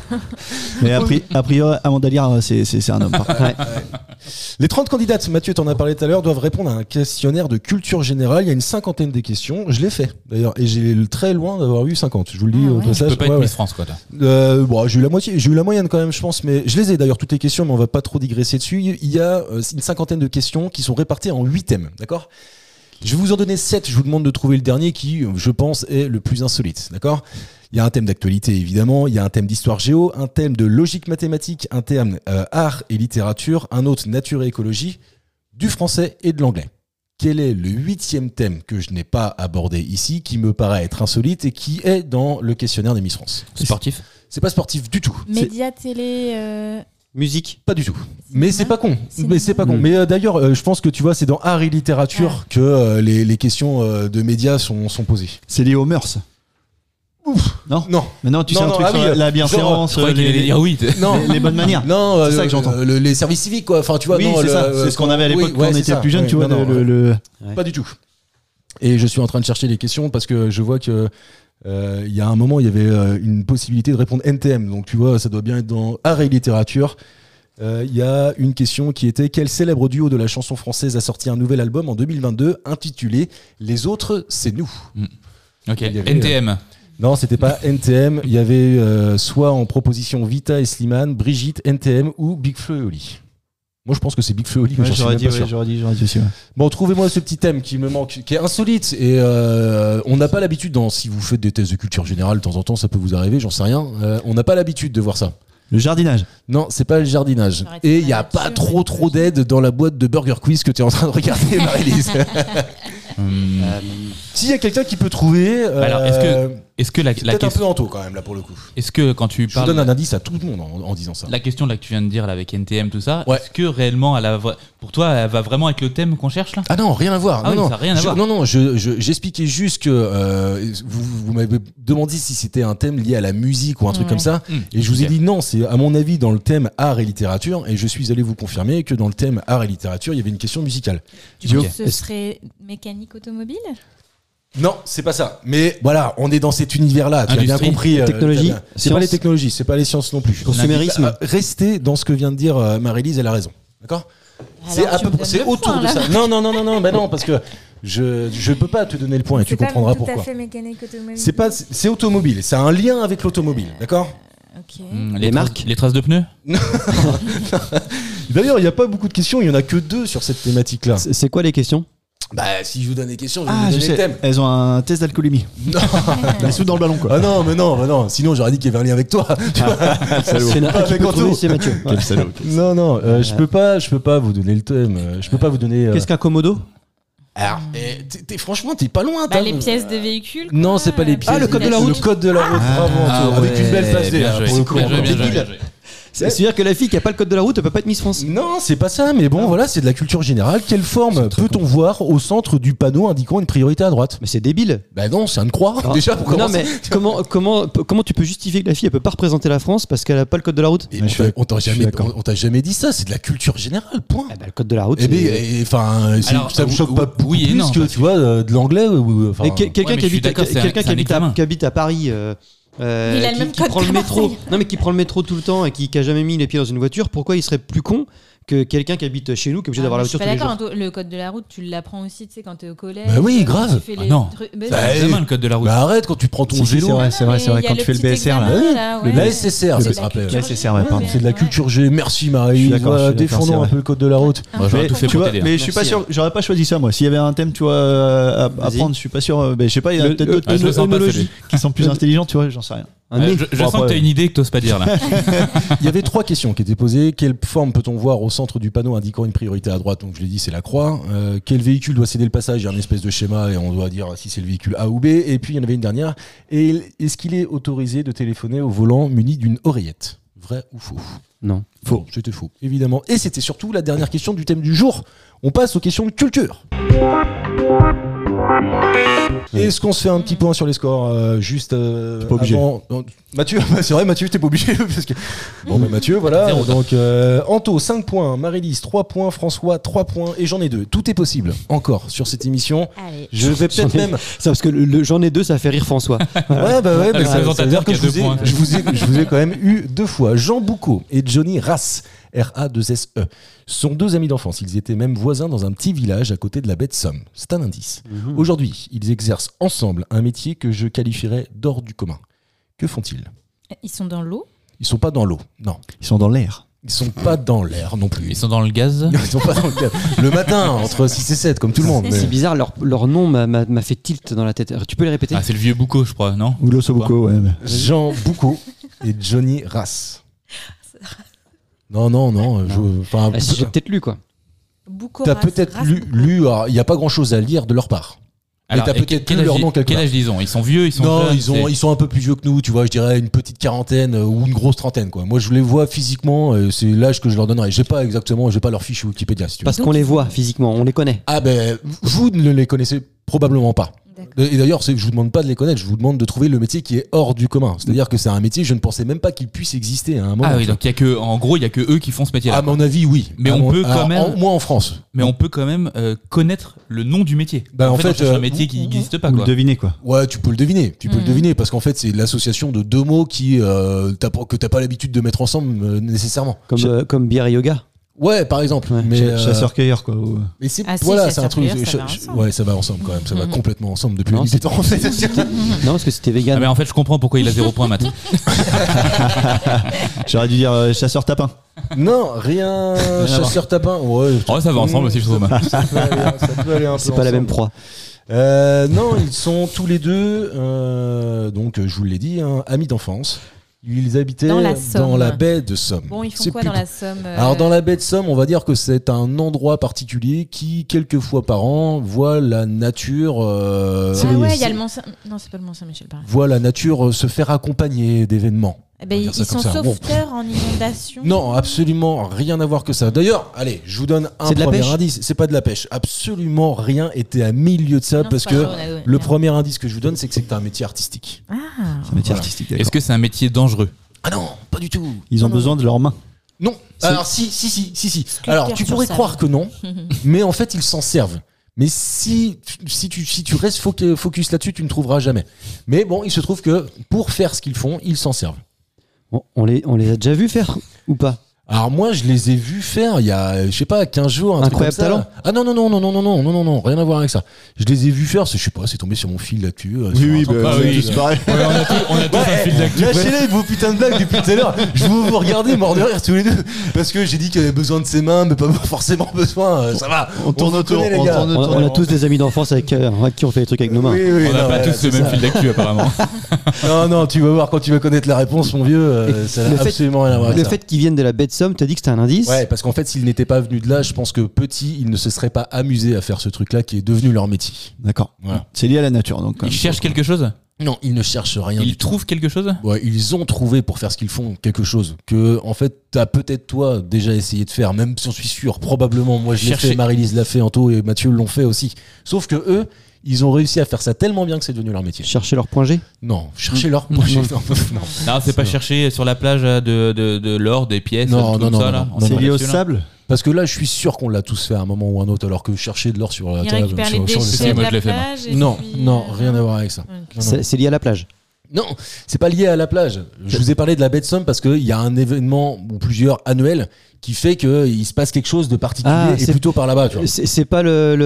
Mais a priori, Amanda Lear, c'est un homme. par contre. Ouais. Les 30 candidates, Mathieu t'en as parlé tout à l'heure, doivent répondre à un questionnaire de culture générale. Il y a une 50aine de questions. Je l'ai fait d'ailleurs et j'ai très loin d'avoir eu 50. Je vous le dis Ah au ouais. passage. Tu peux pas être Ouais, Miss France quoi. Bon, j'ai eu la moitié, j'ai eu la moyenne quand même, je pense, mais je les ai d'ailleurs toutes les questions, mais on va pas trop digresser dessus. Il y a une 50aine de questions qui sont réparties en 8 thèmes, d'accord? Je vais vous en donner 7, je vous demande de trouver le dernier qui, je pense, est le plus insolite, d'accord? Il y a un thème d'actualité évidemment, il y a un thème d'histoire géo, un thème de logique mathématique, un thème art et littérature, un autre nature et écologie, du français et de l'anglais. Quel est le 8e thème que je n'ai pas abordé ici, qui me paraît être insolite et qui est dans le questionnaire des Miss France? Sportif. C'est pas sportif du tout. Média, télé. Musique. Pas du tout. Mais c'est pas con. Cinéma. Mais c'est pas con. Mm. Mais d'ailleurs, je pense que tu vois, c'est dans art et littérature que les questions de médias sont posées. C'est lié aux mœurs. Non. Non. Mais non, tu sais Non, un non, truc ah sur oui, la Je bienséance, croyais qu'il allait dire oui. Non. les bonnes manières. Non, C'est ça que j'entends. les services civiques, quoi. Enfin, tu vois, Oui, non, c'est ça. C'est ce qu'on avait à l'époque oui, quand ouais, on c'est était ça. plus jeune, Ouais, tu vois. non, non, Ouais. Pas du tout. Et je suis en train de chercher les questions parce que je vois que il y a un moment, il y avait une possibilité de répondre NTM. Donc, tu vois, ça doit bien être dans art et littérature. Il y a une question qui était: quel célèbre duo de la chanson française a sorti un nouvel album en 2022 intitulé Les autres, c'est nous? Ok. Il y avait, NTM. Non, c'était pas NTM. Il y avait soit en proposition Vita et Slimane, Brigitte, NTM ou Big Flo et Oli. Moi, je pense que c'est Big Flo et Oli, mais Ouais, j'en suis j'aurais même dit, pas sûr. j'aurais dit aussi. Ouais. Bon, trouvez-moi ce petit thème qui me manque, qui est insolite. Et on n'a pas l'habitude, si vous faites des tests de culture générale, de temps en temps, ça peut vous arriver, j'en sais rien. On n'a pas l'habitude de voir ça. Le jardinage. Non, c'est pas le jardinage. J'aurais Et été il n'y a là-dessus, pas ouais. trop d'aide dans la boîte de Burger Quiz que tu es en train de regarder, Marie-Lise. S'il y a quelqu'un qui peut trouver. Alors, est-ce que la peut-être un question, peu en taux quand même, là, pour le coup. est-ce que quand tu Je vous donne parles un indice à tout le monde en disant ça. la question là que tu viens de dire là, avec NTM tout ça, Ouais. est-ce que réellement pour toi elle va vraiment avec le thème qu'on cherche là? Ah non, rien à voir. Ah oui, non, ça a rien à voir. Non, j'expliquais juste que vous m'avez demandé si c'était un thème lié à la musique ou un truc Ouais. comme ça. Et je vous ai dit non, c'est à mon avis dans le thème art et littérature. Et je suis allé vous confirmer que dans le thème art et littérature, il y avait une question musicale. Du coup, ce serait mécanique automobile? Non, c'est pas ça. Mais voilà, on est dans cet univers-là. Tu as bien Industrie, compris. technologie, t'as bien- C'est pas science. les technologies, c'est pas les sciences non plus. Consumérisme. Restez dans ce que vient de dire Marie-Lise, elle a raison. D'accord? C'est Alors, à tu peu me donnes c'est le autour point, de là. ça. Non, bah non, parce que je peux pas te donner le point et tu comprendras pourquoi. C'est pas tout à fait mécanique automobile. C'est automobile, c'est un lien avec l'automobile, d'accord? Ok. Les marques. Les traces de pneus. D'ailleurs, il n'y a pas beaucoup de questions, il y en a que 2 sur cette thématique-là. C'est quoi les questions? Bah, si je vous donne des questions, je vais Ah, vous je donner le sais. thème. Elles ont un test d'alcoolémie. Non. Elles sont dans le ballon, quoi. Ah non, mais non, sinon j'aurais dit qu'il y avait un lien avec toi. Tu vois. C'est un qui Avec peut Anto. trouver, c'est Mathieu. Quel salaud. Non, je peux pas vous donner le thème. Je peux pas vous donner. Qu'est-ce qu'un Komodo? Alors, franchement, t'es pas loin. Bah, les pièces de véhicules. Non, quoi. c'est pas les pièces. Ah, le code de la route. Le code de la route, bravo, Anto, avec ouais. une belle place D. Bien hein, joué, pour le coup. bien joué, bien joué, Débile. bien joué. C'est-à-dire que la fille qui a pas le code de la route, elle peut pas être Miss France. Non, c'est pas ça, mais bon, voilà, c'est de la culture générale. Quelle forme peut-on voir au centre du panneau indiquant une priorité à droite? Mais c'est débile. Bah non, c'est une croix, Ah. déjà, pour Non commencer. mais comment tu peux justifier que la fille elle peut pas représenter la France parce qu'elle a pas le code de la route? Et Mais on t'a je suis jamais, d'accord. on t'a jamais dit ça, c'est de la culture générale, point. Ah bah, le code de la route. Eh c'est- ben, enfin, Alors, ça me choque pas beaucoup oui et plus non, que parce tu vois de l'anglais ou enfin. Mais quelqu'un Ouais, mais qui je suis habite, d'accord, c'est un- quelqu'un c'est un examen. qui habite à Paris, Il a le même qui code prend le que métro. Marseille. Non mais qui prend le métro tout le temps et qui a jamais mis les pieds dans une voiture. Pourquoi il serait plus con que quelqu'un qui habite chez nous, qui est obligé d'avoir la Je suis voiture pas tous les jours? d'accord, Anto, le code de la route, tu l'apprends aussi, tu sais, quand t'es au collège. Bah oui, tu grave. fais Ah les non. trucs- C'est mais Bah, un examen, le code de la route. Bah arrête quand tu prends ton Si, si, vélo. c'est vrai, c'est vrai, c'est vrai. il y a Quand le tu fais le petit BSR, là. examen, là, ouais. La SSR, C'est ça de se la rappelle. culture La SSR, ouais, pardon. C'est de la culture G. Merci Marie. Je suis d'accord, Voilà, je suis d'accord, c'est défendons un vrai. peu le code de la route. Moi, j'aurais Mais, tout fait tu pour vois, t'aider. mais je suis pas Merci, sûr, j'aurais pas choisi ça moi. S'il y avait un thème, tu vois, à Vas-y. prendre, je suis pas sûr. Je sais pas, il y a peut-être d'autres je le sens pas, technologies celui. qui sont plus intelligents, tu vois, j'en sais rien. Un nez. Je Bon, sens que après- t'as une idée que t'oses pas dire là. Il y avait 3 questions qui étaient posées. Quelle forme peut-on voir au centre du panneau indiquant une priorité à droite? Donc je l'ai dit, c'est la croix. Quel véhicule doit céder le passage? Il y a une espèce de schéma et on doit dire si c'est le véhicule A ou B. Et puis il y en avait une dernière. Et est-ce qu'il est autorisé de téléphoner au volant muni d'une oreillette? Vrai ou faux? Non. Faux. C'était faux, évidemment. Et c'était surtout la dernière question du thème du jour. On passe aux questions de culture. Est-ce qu'on se fait un petit point sur les scores juste pas obligé. avant Mathieu, c'est vrai, Mathieu, t'es pas obligé parce que... Bon, bah Mathieu, voilà. Zéro. Donc, Anto, 5 points. Marylis, 3 points. François, 3 points. Et j'en ai 2. Tout est possible encore sur cette émission. Allez. Je vais peut-être même. C'est parce que j'en ai deux, ça fait rire François. Ouais, bah ouais, mais Le ça veut présentateur dire que qui a deux points. je vous ai quand même eu 2 fois. Jean Boucaud et Johnny Rass, R-A-2-S-E, sont 2 amis d'enfance. Ils étaient même voisins dans un petit village à côté de la baie de Somme. C'est un indice. Aujourd'hui, ils exercent ensemble un métier que je qualifierais d'hors du commun. Que font-ils ? Ils sont dans l'eau. Ils sont pas dans l'eau, non. Ils sont dans l'air. Ils sont pas dans l'air non plus. Ils sont dans le gaz. Ils sont pas dans le cadre. Le matin, entre 6 et 7, comme tout le monde. mais- C'est bizarre, leur nom m'a fait tilt dans la tête. Tu peux les répéter? Ah, c'est le vieux Boucault, je crois, non? Ou l'Ossobuco, ouais. mais- Jean Boucaud et Johnny Rass. Non. Enfin, Ah, si, j'ai peut-être lu, quoi. Bouco t'as Race, peut-être Race lu. Bouco. Il n'y a pas grand-chose à lire de leur part. Mais t'as et peut-être quel lu leur âge- nom quelque Quel part. âge ils ont? Ils sont vieux, ils sont Non, jeunes, ils sont un peu plus vieux que nous, tu vois, je dirais une petite quarantaine ou une grosse trentaine, quoi. Moi, je les vois physiquement, c'est l'âge que je leur donnerai. J'ai pas leur fiche Wikipédia, si tu veux. Parce qu'on les voit physiquement, on les connaît. Ah ben, vous ne les connaissez probablement pas. D'accord. Et d'ailleurs, je vous demande pas de les connaître, je vous demande de trouver le métier qui est hors du commun. C'est-à-dire que c'est un métier, je ne pensais même pas qu'il puisse exister à un moment. Ah oui, donc il y a que, en gros, il y a que eux qui font ce métier-là. À mon avis, oui. Mais À on mon- peut quand alors, même- moi en France. Mais on peut quand même connaître le nom du métier. Bah, en fait, on cherche un métier qui n'existe pas, Ou quoi. le deviner, quoi. Ouais, tu peux le deviner. Tu peux le deviner parce qu'en fait, c'est l'association de 2 mots qui que t'as pas l'habitude de mettre ensemble nécessairement. Comme bière et yoga. Ouais, par exemple. Ouais. Mais Chasseur-cueilleur, quoi. ou- mais c'est Ah si, voilà, c'est un truc. chasseur-cueilleur, ça va ensemble. Ouais, ça va ensemble quand même. Ça va complètement ensemble depuis Non, la nuit des temps, en fait. Non, parce que c'était Ah, vegan. mais en fait, je comprends pourquoi il a 0 point, Matt. J'aurais dû dire chasseur-tapin. Non, rien. Chasseur tapin. Ouais. Oh, ça va ensemble aussi, je trouve. Ça peut aller un peu C'est pas la même ensemble. proie. Non, ils sont tous les deux, donc je vous l'ai dit, hein, amis d'enfance. Ils habitaient Dans la Somme. dans la baie de Somme. Bon, ils font C'est quoi plus- dans la Somme Alors dans la baie de Somme, on va dire que c'est un endroit particulier qui, quelques fois par an, voit la nature, Ah ouais, il y a le Mont Saint... Non, c'est pas le Mont Saint-Michel, pareil. voit la nature se faire accompagner d'événements. Eh ben, On va ils dire ça sont comme ça. Bon. sauveteurs en inondation. Non, absolument rien à voir que ça. D'ailleurs, allez, je vous donne un C'est de la premier pêche indice. C'est pas de la pêche. Absolument rien était à milieu de ça Non, parce c'est pas que ça, on a- le premier indice que je vous donne, c'est que c'est un métier artistique. Ah, C'est un métier Voilà. artistique, Est-ce d'accord. que c'est un métier dangereux? Ah non, pas du tout. Ils ont Non, besoin de leurs mains. Non. Alors si. Alors tu sur pourrais sable. croire que non, mais en fait ils s'en servent. Mais si tu restes focus là-dessus, tu ne trouveras jamais. Mais bon, il se trouve que pour faire ce qu'ils font, ils s'en servent. On les a déjà vus faire ou pas? Alors moi, je les ai vus faire il y a, je sais pas, 15 jours, un truc Incroyable comme ça. talent. Ah non, rien à voir avec ça. Je les ai vus faire, je sais pas, c'est tombé sur mon fil d'actu. c'est pareil. On a tous un fil d'actu. Lâchez-les vos putains de blagues depuis tout à l'heure. Je veux vous regarder mort de rire tous les deux. Parce que j'ai dit qu'il avait besoin de ses mains, mais pas forcément besoin. Ça va. On tourne se autour, connaît, les on gars. tourne autour. On a tous des amis d'enfance avec qui on fait des trucs avec nos mains. Oui, On n'a non, pas voilà, tous c'est le même ça. fil d'actu, apparemment. Non, tu vas voir quand tu vas connaître la réponse, mon vieux. Ça le n'a fait- absolument rien à voir avec Le ça. fait qu'ils viennent de la baie de Somme, t'as dit que c'était un indice? Ouais, parce qu'en fait, s'ils n'étaient pas venus de là, je pense que petit, ils ne se seraient pas amusés à faire ce truc-là qui est devenu leur métier. D'accord. Voilà. C'est lié à la nature, donc. quand Ils même. cherchent quelque chose? Non, ils ne cherchent rien Ils du tout. trouvent quelque chose? Ouais, ils ont trouvé pour faire ce qu'ils font quelque chose que, en fait, t'as peut-être toi déjà essayé de faire, même si j'en suis sûr, probablement. Moi, je l'ai Chercher. fait, Marie-Lise l'a fait, Anto et Mathieu l'ont fait aussi. Sauf que eux, ils ont réussi à faire ça tellement bien que c'est devenu leur métier. Chercher leur point G? Non, chercher leur projet. Non. Non, c'est pas chercher sur la plage de l'or, des pièces, Non, tout non, non, ça, non, là. non. On C'est est lié au là-dessus, là. sable. Parce que là, je suis sûr qu'on l'a tous fait à un moment ou un autre, alors que chercher de l'or sur la Ils table. récupèrent les sur le déchets Si, de moi, la je l'ai fait, moi. plage. et Non, puis, non, rien à voir avec ça. ok. Non, C'est lié à la plage. Non, c'est pas lié à la plage. Je vous ai parlé de la baie de Somme parce qu'il y a un événement ou plusieurs annuels qui fait qu'il se passe quelque chose de particulier Ah, et c'est- plutôt par là-bas. Tu vois. C'est pas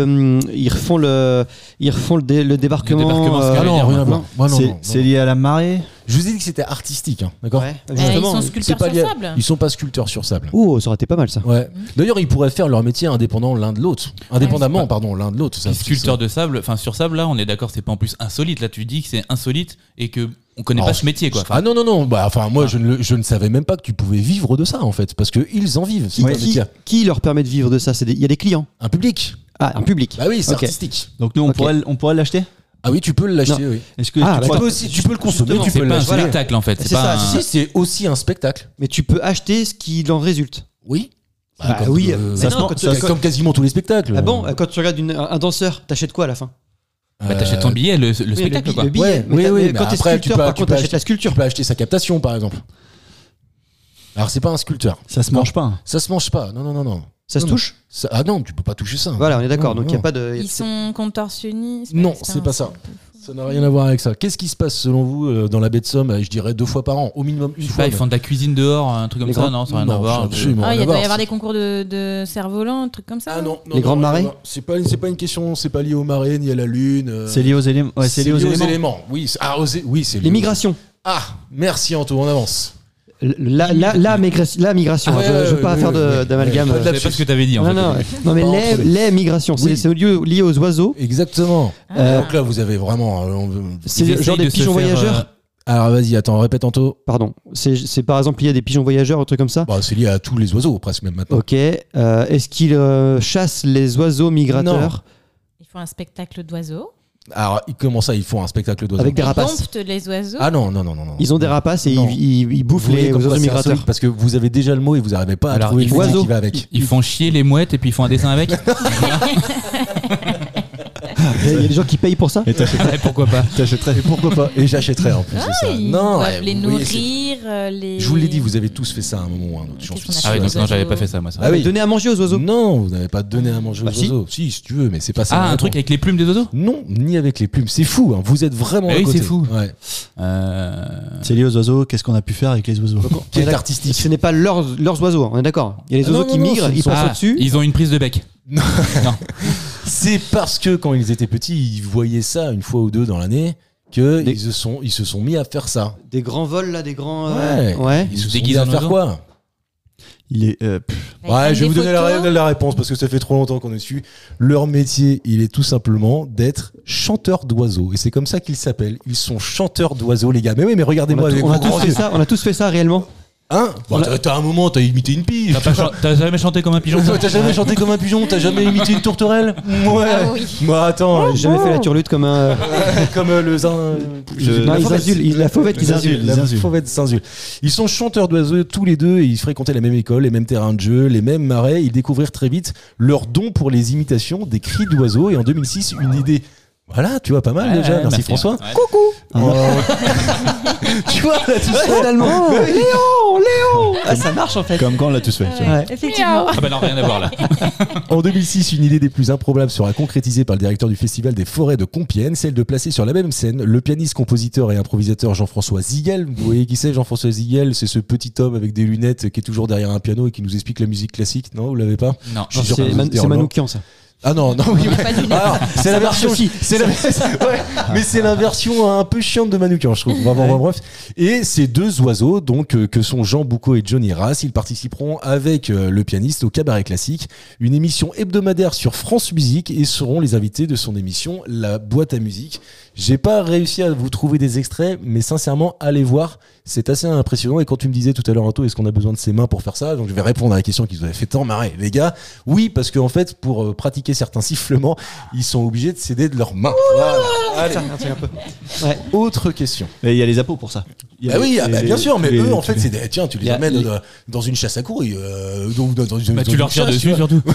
ils refont le débarquement. Le débarquement, c'est Ah non, dire, rien à maintenant. voir. Moi, non, C'est- non, C'est non. lié à la marée. Je vous ai dit que c'était artistique, hein, d'accord. Ouais, Ils justement. sont C'est sculpteurs pas sur lié. sable. Ils sont pas sculpteurs sur sable. Oh, ça aurait été pas mal ça. Ouais. D'ailleurs, ils pourraient faire leur métier indépendant l'un de l'autre. Indépendamment, pardon, l'un de l'autre. Ça, Les sculpteurs de sable, enfin sur sable, là, on est d'accord, c'est pas en plus insolite. Là, tu dis que c'est insolite et que on connaît Alors, pas ce métier, quoi. Enfin, Ah non. Bah, enfin, moi, je ne savais même pas que tu pouvais vivre de ça, en fait, parce que ils en vivent. C'est un métier. Qui leur permet de vivre de ça? Il y a des clients. Un public. Ah, un public. Bah oui, c'est Ok. artistique. Donc nous, Ok. on pourrait l'acheter. Ah oui, tu peux l'acheter, oui. Est-ce que Ah, tu bah, crois- Tu peux aussi, tu peux le consommer, justement, tu c'est peux pas un l'acheter. spectacle, en fait. C'est C'est pas ça, un- Si, c'est aussi un spectacle. Mais tu peux acheter ce qui en résulte. Oui. Ah Comme, oui, euh, mais ça se non, prend- quand tu- ça se- comme quasiment tous les spectacles. Ah bon, quand tu regardes un danseur, t'achètes quoi à la fin? Bah, t'achètes ton billet, le spectacle, quoi. Le billet. Ouais, mais quand t'es après, sculpteur, par contre, t'achètes la sculpture. Tu peux acheter sa captation, par exemple. Alors, c'est pas un sculpteur. Ça se mange pas. Ça se mange pas. Non. Ça se Non, touche Ah non, tu peux pas toucher ça. Voilà, on est d'accord. Non, Donc il n'y a non. pas de. Ils sont contorsionnistes. Non, c'est pas ça. Ça n'a rien à voir avec ça. Qu'est-ce qui se passe selon vous dans la baie de Somme? Je dirais 2 fois par an, au minimum une Je sais fois. pas, ils font de la cuisine dehors, un truc comme Les ça, grands- non, ça n'a rien à Non, voir. absolument. Ah, il rien à doit y voir. avoir des concours de cerfs-volants, un truc comme ça. Ah non, Les grandes marées. non. C'est pas une question, c'est pas lié aux marées ni à la lune. C'est lié aux éléments. Ouais, c'est lié aux éléments. éléments. Oui, oui, c'est lié Les aux- migrations. Ah, merci Anto, on avance. La migration. Ah, Je veux pas ouais, faire ouais. d'amalgame. Ouais, Je savais pas ce que t'avais dit, en Non, fait. non, non, mais Pas entre les migrations, Oui. c'est lié aux oiseaux. Exactement. Euh, Donc là, vous avez vraiment. C'est Ils genre essayent des de se pigeons faire, voyageurs. Alors vas-y, attends, répète Anto. Pardon. C'est par exemple lié à des pigeons voyageurs, un truc comme ça. Bah, c'est lié à tous les oiseaux, presque même maintenant. Ok. Est-ce qu'ils chassent les oiseaux migrateurs Ils font un spectacle d'oiseaux. Alors, comment ça, ils font un spectacle d'oiseaux avec des Ils rapaces? domptent les oiseaux. Ah non. Ils ont des rapaces et Non. ils bouffent Vous voyez les comme quoi oiseaux c'est migrateurs. insolite, parce que vous avez déjà le mot et vous n'arrivez pas à Alors, trouver ils le font- mot qui oiseaux. va avec. Ils font chier les mouettes et puis ils font un dessin avec. Il y a des gens qui payent pour ça. Et t'achèterais. Ouais, pourquoi pas. T'achèterais. Et pourquoi pas? Et j'achèterais en plus, c'est ça. Ils Non, doivent les oui, nourrir. Les... je vous l'ai dit, vous avez tous fait ça à un moment ou à un autre. J'en suis Qu'est-ce qu'on sûr. Ah oui, donc Les non, j'avais oiseaux. pas fait ça, moi. Ça. Ah oui. Donner à manger aux oiseaux. Non, vous n'avez pas donné à manger aux Bah si. oiseaux. Si tu veux, mais c'est pas ça. Ah, la un réponse. truc avec les plumes des oiseaux Non, ni avec les plumes. C'est fou, hein. Vous êtes vraiment Eh à oui, côté. c'est fou. Ouais. C'est lié aux oiseaux. Qu'est-ce qu'on a pu faire avec les oiseaux? Qui est D'accord. artistique. Ce n'est pas leurs oiseaux, on est d'accord. Il y a les Ah, oiseaux non, qui non, migrent, ce ils sont- passent Ah, au-dessus. ils ont une prise de bec. Non. C'est parce que quand ils étaient petits, ils voyaient ça une fois ou deux dans l'année que Des- ils se sont mis à faire ça. Des grands vols là, des grands. Ouais. Ils se sont mis déguisent à en faire oiseau. quoi? Il est. Bah, ils Ouais, prennent je vais vous des donner photos. la réponse parce que ça fait trop longtemps qu'on est dessus. Leur métier, il est tout simplement d'être chanteur d'oiseaux. Et c'est comme ça qu'ils s'appellent. Ils sont chanteurs d'oiseaux, les gars. Mais oui, mais regardez-moi avec On a vos grands tous fait yeux. ça, on a tous fait ça réellement. Hein? Bon, t'as un moment, t'as imité une pie. T'as jamais chanté comme un pigeon? T'as jamais chanté comme un pigeon? T'as jamais imité une tourterelle? Ouais. Ah oui. Moi, attends. J'ai jamais fait la turlute comme un. Comme le zin. Non, ils insulent, la fauvette qu'ils insultent. La fauvette s'insulte. Ils sont chanteurs d'oiseaux tous les deux et ils fréquentaient la même école, les mêmes terrains de jeu, les mêmes marais. Ils découvrirent très vite leur don pour les imitations des cris d'oiseaux et en 2006, une idée. Voilà, tu vois, pas mal déjà. Ouais, Merci François. Ouais. Tu vois, là, tout ça. Finalement. Léon. Ah, ça marche en fait. Comme quand on l'a tous fait. tu vois. Ouais. Effectivement. Ah bah non, rien à voir là. En 2006, une idée des plus improbables sera concrétisée par le directeur du Festival des Forêts de Compiègne, celle de placer sur la même scène le pianiste, compositeur et improvisateur Jean-François Ziguel. Vous voyez qui c'est, Jean-François Ziguel? C'est ce petit homme avec des lunettes qui est toujours derrière un piano et qui nous explique la musique classique. Non, vous l'avez pas? Non. Je suis sûr que C'est vous êtes c'est hurlant. Manoukian ça. Ah non, non, oui, Pas du alors, c'est la version aussi. c'est la, ouais, mais c'est la version un peu chiante de Manoukian, je trouve. Vraiment, bref. Et ces deux oiseaux, donc, que sont Jean Boucaud et Johnny Rass, ils participeront avec le pianiste au Cabaret Classique, une émission hebdomadaire sur France Musique, et seront les invités de son émission La Boîte à Musique. J'ai pas réussi à vous trouver des extraits, mais sincèrement, allez voir. C'est assez impressionnant. Et quand tu me disais tout à l'heure, Anto, est-ce qu'on a besoin de ses mains pour faire ça? Donc je vais répondre à la question qui vous avait fait tant marrer, les gars. Oui, parce qu'en fait, pour pratiquer certains sifflements, ils sont obligés de s'aider de leurs mains. Voilà. Allez. Autre question. Et il y a les appos pour ça. Il y a Bah oui, les- ah bah les- bien sûr, mais les- eux, en fait, c'est des, tiens, tu les Il y a emmènes les- dans une chasse à courir, dans une, Bah dans tu leur une tires chasse, dessus tu vois. surtout.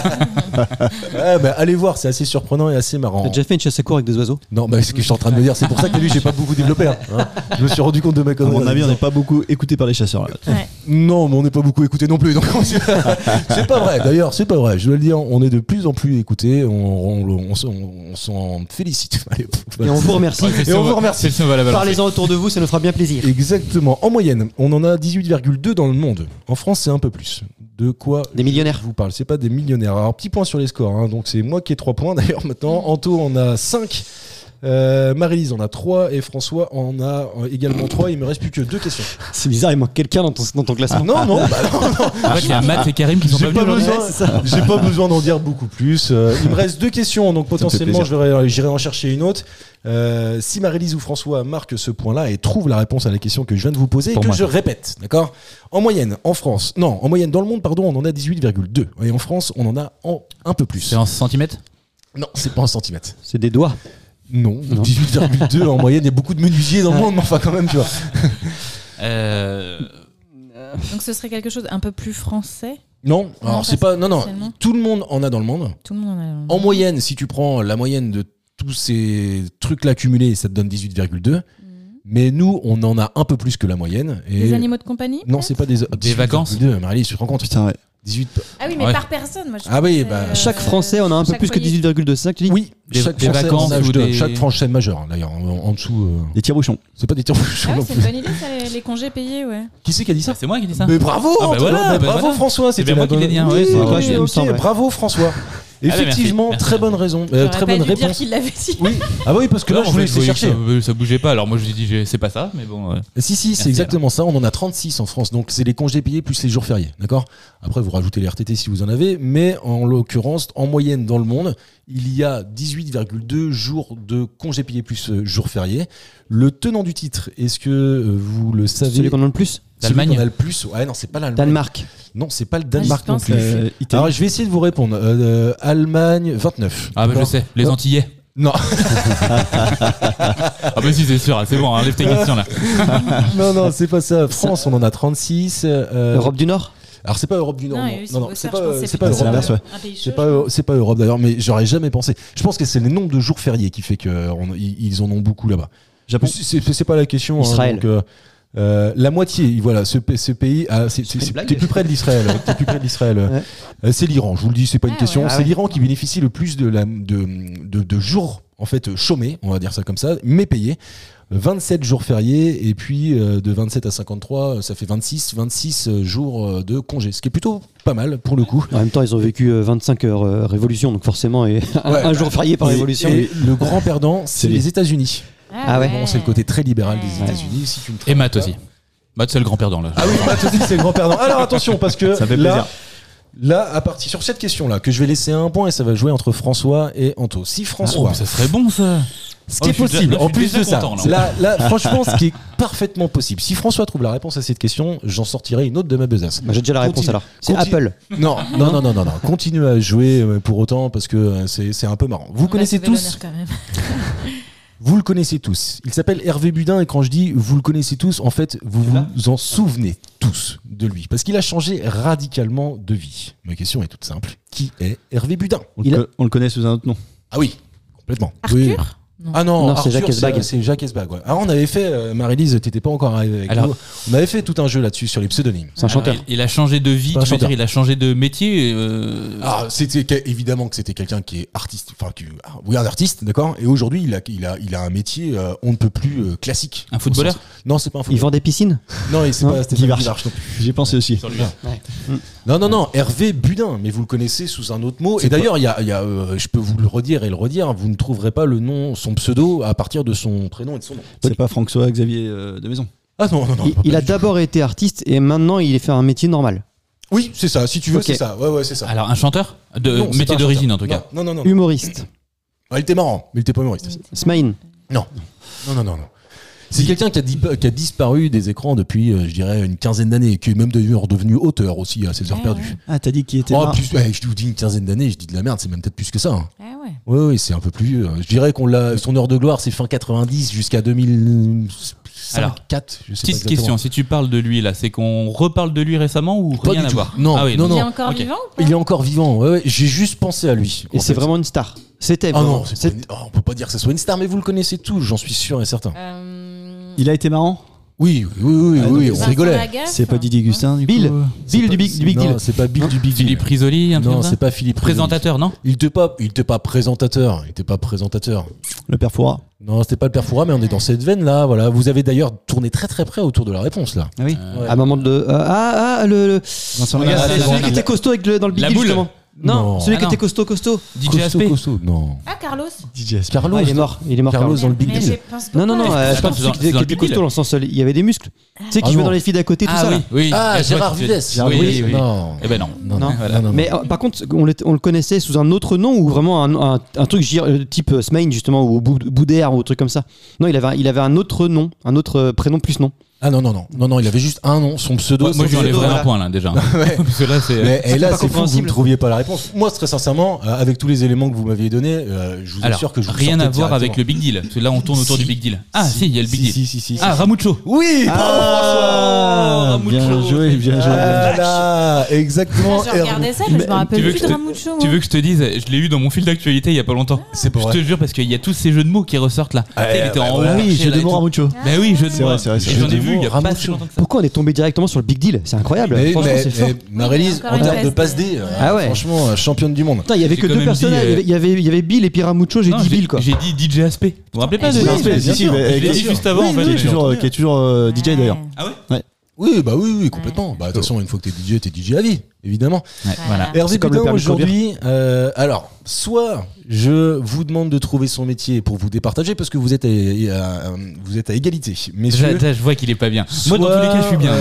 Ouais, bah, allez voir, c'est assez surprenant et assez marrant. T'as déjà fait une chasse à cour avec des oiseaux? Non, bah, c'est ce que je suis en train de me dire. C'est pour ça que t'as vu, j'ai pas beaucoup développé. Hein. Je me suis rendu compte de ma À connerie. mon avis, on n'est pas beaucoup écouté par les chasseurs. Là. Ouais. Non, mais on n'est pas beaucoup écouté non plus. Donc c'est pas vrai. D'ailleurs, c'est pas vrai. Je dois le dire, on est de plus en plus écouté. On s'en félicite. Allez, Et voilà. on vous remercie. Et on vous remercie. C'est le valable. Parlez-en autour de vous, ça nous fera bien plaisir. Exactement. En moyenne, on en a 18,2 dans le monde. En France, c'est un peu plus. De quoi Des millionnaires. je vous parle? C'est pas des millionnaires. Alors, petit point sur les scores. Hein. Donc, c'est moi qui ai 3 points d'ailleurs maintenant. Anto en a 5. Marie-Lise en a 3 et François en a également 3. Il me reste plus que 2 questions. C'est bizarre, il manque quelqu'un dans ton classement. Non, non, bah non, non. En fait, il y a Matt et Karim qui sont J'ai pas pas venus aujourd'hui. besoin, j'ai pas besoin d'en dire beaucoup plus. Il me reste 2 questions, donc potentiellement j'irai en chercher une autre. Si Marie-Lise ou François marquent ce point-là et trouvent la réponse à la question que je viens de vous poser et Pour que moi. je répète, d'accord? En moyenne, en France, non, en moyenne dans le monde, pardon, on en a 18,2 et en France, on en a un peu plus. C'est en centimètres? Non, c'est pas en centimètres. C'est des doigts. Non, Non. 18,2 en moyenne. Il y a beaucoup de menuisiers dans le monde, mais enfin quand même, tu vois. Donc ce serait quelque chose un peu plus français. Non, alors Non, c'est pas pas, non, spécialement. tout le monde en a dans le monde. Tout le monde en a. En moyenne, si tu prends la moyenne de tous ces trucs-là cumulés, ça te donne 18,2. Mais nous, on en a un peu plus que la moyenne. Et... Des animaux de compagnie? Non, c'est pas des vacances. Marie, tu te rends compte? Putain, ouais. 18. Ah oui, mais Ouais. par personne. Moi, je Ah oui, pensais, bah, Chaque Français en a un peu chaque plus que foyer. 18,2, c'est ça que tu dis? Oui, Des Français vacances en âge ou de- des- chaque Français majeur, d'ailleurs. En dessous, Des tire-bouchons. c'est pas des tirs Ah ouais, c'est une bonne idée, ça, les congés payés, ouais. Qui c'est qui a dit ça? Ah, c'est moi qui dis ça. Mais bravo, Ah bah Antoine, voilà, bah bah bravo voilà. François, C'est c'était bien moi la qui l'ai bonne- dit, hein, Oui, ouais, c'est toi, ok, il me semble, ouais. bravo François. Effectivement, merci. très bonne raison, J'aurais très pas bonne dû dire réponse. qu'il l'avait dit. Oui, ah bah oui, parce que là, Non, je en voulais fait, laisser voyais chercher. que ça bougeait pas. Alors moi je dis c'est pas ça, mais bon. Si, c'est Merci, exactement ça. On en a 36 en France. Donc, c'est les congés payés plus les jours fériés. D'accord? Après, vous rajoutez les RTT si vous en avez. Mais en l'occurrence, en moyenne dans le monde, il y a 18,2 jours de congés payés plus jours fériés. Le tenant du titre, est-ce que vous le savez? Celui qu'on a le plus? Celui L'Allemagne. qu'on a le plus. Ouais, non, c'est pas l'Allemagne. Danemark. Non, c'est pas le Danemark je non pense plus. que- Italie. Alors, je vais essayer de vous répondre. Allemagne, 29. Ah bah je D'accord? sais, les Antillais. Non. Ah bah si c'est sûr, c'est bon, lève tes questions là. non, c'est pas ça. France, on en a 36. Europe du Nord? Alors, c'est pas Europe du Nord. Non, Non, eux, ils non, sont non, c'est bosseurs, je pense pas, que c'est pas plutôt C'est Europe. l'inverse, ouais. un pays chaud, C'est pas Europe d'ailleurs, mais j'aurais jamais pensé. Je pense que c'est le nombre de jours fériés qui fait qu'ils en ont beaucoup là-bas. Japon. C'est pas la question. hein, Israël. donc, la moitié, voilà, ce pays, une blague. t'es plus près de l'Israël. T'es plus près de l'Israël. C'est l'Iran. Je vous le dis, c'est pas une Ah question. ouais. C'est l'Iran qui bénéficie le plus de jours en fait chômés, on va dire ça comme ça, mais payés. 27 jours fériés et puis de 27 à 53, ça fait 26 jours de congé, ce qui est plutôt pas mal pour le coup. En même temps, ils ont vécu 25 heures révolution, donc forcément, et un jour férié par Et- révolution. Et le grand perdant, c'est les États-Unis. Ah ouais. Bon, c'est le côté très libéral des Ouais. États-Unis. Si tu me Et Matt trompe aussi. Matt c'est le grand perdant là. pas. Ah oui, Matt aussi, c'est le grand perdant. Alors attention, parce que Ça fait là, plaisir. là, à partir sur cette question-là, que je vais laisser un point et ça va jouer entre François et Anto. Si Oh, François, mais ça serait bon ça. ce qui est je suis possible, déjà- en je suis plus de déjà ça, content, là, franchement, ce qui est parfaitement possible. Si François trouve la réponse à cette question, j'en sortirai une autre de ma besace. Bah, j'ai déjà la réponse Continue. alors. C'est Continue. Apple. Non, non. Continue à jouer pour autant parce que c'est un peu marrant. Vous On a connaissez sauvé tous. l'honneur, quand même. Vous le connaissez tous. Il s'appelle Hervé Budin et quand je dis vous le connaissez tous, en fait, vous vous en souvenez tous de lui parce qu'il a changé radicalement de vie. Ma question est toute simple. Qui est Hervé Budin? On le connaît sous un autre nom. Ah oui, complètement. Arthur Oui. Non. Ah non, Non, c'est Arthur, Jacques Esbag. C'est Jacques Esbag. Ouais. Alors on avait fait, Marie-Lise, t'étais pas encore arrivée avec Alors- nous. On avait fait tout un jeu là-dessus sur les pseudonymes. C'est un chanteur. Il a changé de vie, C'est pas un tu veux dire, chanteur. il a changé de métier. Ah, évidemment que c'était quelqu'un qui est artiste, oui, un artiste, d'accord. Et aujourd'hui, il a un métier, on ne peut plus classique. Un footballeur? Au sens- Non, c'est pas un Ils footballeur. vendent des piscines? Non, et c'est Non, pas Stéphane Guy Guivarch non plus. J'y ai pensé aussi. Non, Hervé Budin, mais vous le connaissez sous un autre mot. Et d'ailleurs, je peux vous le redire et le redire, vous ne trouverez pas le nom, son pseudo à partir de son prénom et de son nom. C'est pas François Xavier de Maison. Ah non. Il a d'abord été artiste et maintenant il fait un métier normal. Oui, c'est ça. Si tu veux, Ok. c'est ça. Ouais, c'est ça. Alors un chanteur de Non, c'est pas métier un d'origine en tout chanteur. cas. Non. Humoriste. Ah, il était marrant, mais il était pas humoriste. Smaïn. Non. C'est quelqu'un qui a disparu des écrans depuis, je dirais, une quinzaine d'années, qui est même redevenu auteur aussi à ses heures Ouais, perdues. Ah, t'as dit qu'il était Oh, marrant. plus, ouais, je vous dis une quinzaine d'années, je dis de la merde, c'est même peut-être plus que ça. Hein. Ah ouais. Oui, c'est un peu plus. Je dirais son heure de gloire, c'est fin 90 jusqu'à 2005, Alors, 4, je sais Petite pas exactement. question, si tu parles de lui là, c'est qu'on reparle de lui récemment ou Pas rien du à tout. voir? Non, Ah oui, non, Il est non. encore Ok. vivant ou pas? Il est encore vivant, ouais, j'ai juste pensé à lui. Et en c'est fait. vraiment une star. C'était Ah vraiment. non, on peut pas dire que ce soit une star, mais vous le connaissez tous, j'en suis sûr et certain. Il a été marrant. Oui, Ah, donc on Vincent rigolait. Lagaffe C'est pas Didier Gustin du Bill. coup Bill du Big Non, Deal. c'est pas Bill du Big Deal. Philippe Risoli, un truc Non, comme ça c'est pas Philippe Risoli. Présentateur, non? Il était pas présentateur. Il était pas présentateur. Le père Fouras. Non, c'était pas le père Fouras, mais on est dans cette veine là. Voilà, vous avez d'ailleurs tourné très très près autour de la réponse là. Ah oui. Ouais. À un moment de. le. Vincent Regarde, Lagaffe. c'est Celui qui était costaud avec dans le Big La Deal boule. justement. Non, Non. celui qui Ah, était non. costaud. DJ Aspect. Costaud, non. Ah, Carlos. DJ Carlos. Ah, il est mort. Carlos dans le Big Mais Deal. je pense Non, pas. je pense c'est dans- que c'est dans qui le était Big Deal. costaud dans le sens. Il y avait des muscles. Tu sais, qui Ah jouait non. dans les filles d'à côté, tout Ah ça. oui, là. oui. Ah, Je vois Gérard que tu- Vives. Oui, oui. Non. Eh ben non. Non. Mais par contre, on le connaissait sous un autre nom ou vraiment un truc type Smaïn justement ou Boudère ou un truc comme ça. Non, il avait un autre nom, un autre prénom plus nom. Ah non, il avait juste un nom, son pseudo. Moi, je lui enlèverais un point là déjà. Ouais. Parce que là, c'est. Mais, et là, pas c'est fou, vous ne compréhensible. trouviez pas la réponse. Moi, très sincèrement, avec tous les éléments que vous m'aviez donnés, je vous Alors, assure que je vous rien sortais à voir avec le directement. Big Deal. Parce que là, on tourne autour Si. du Big Deal. Ah, si, il y a le Big Deal. Si. Ah, Ramucho. Oui, Ah, Ramucho. bien joué, bien joué. Voilà, exactement. Je regardais ça, mais je me rappelle Tu veux plus que de je Ramucho. Tu veux que je te dise, je l'ai eu dans mon fil d'actualité il y a pas longtemps. C'est pas Je vrai. te jure parce qu'il y a tous ces jeux de mots qui ressortent là. Tu sais, il était en haut. Ah oui, arché, jeu là, de et mots tout. Ramucho. Bah oui, jeu de C'est mots. vrai, c'est vrai, c'est Et vrai. j'en ai Jeu de vu il y mots, a pas si Ramucho. longtemps que ça. Pourquoi on est tombé directement sur le Big Deal? C'est incroyable. Mais, Franchement, c'est fort. Marylis, encore en une termes de passe passe D. D, Ah ouais. franchement, championne du monde. Putain, il y avait J'ai que quand deux même personnes. dit, Il y avait Bill et puis Ramucho. J'ai Non, dit Bill quoi. J'ai dit DJ Aspect. Vous vous rappelez pas de Oui, DJ bien Aspect sûr. Je l'ai dit juste avant en fait. Qui est toujours DJ d'ailleurs. Ah ouais Oui, complètement. Bah, de toute façon, une fois que t'es DJ à vie, évidemment. Ouais, voilà. Hervé C'est comme le Budin, permis de conduire. aujourd'hui, alors, soit je vous demande de trouver son métier pour vous départager parce que vous êtes à égalité, messieurs. Déjà, je vois qu'il est pas bien. Moi, dans tous les cas, je suis bien.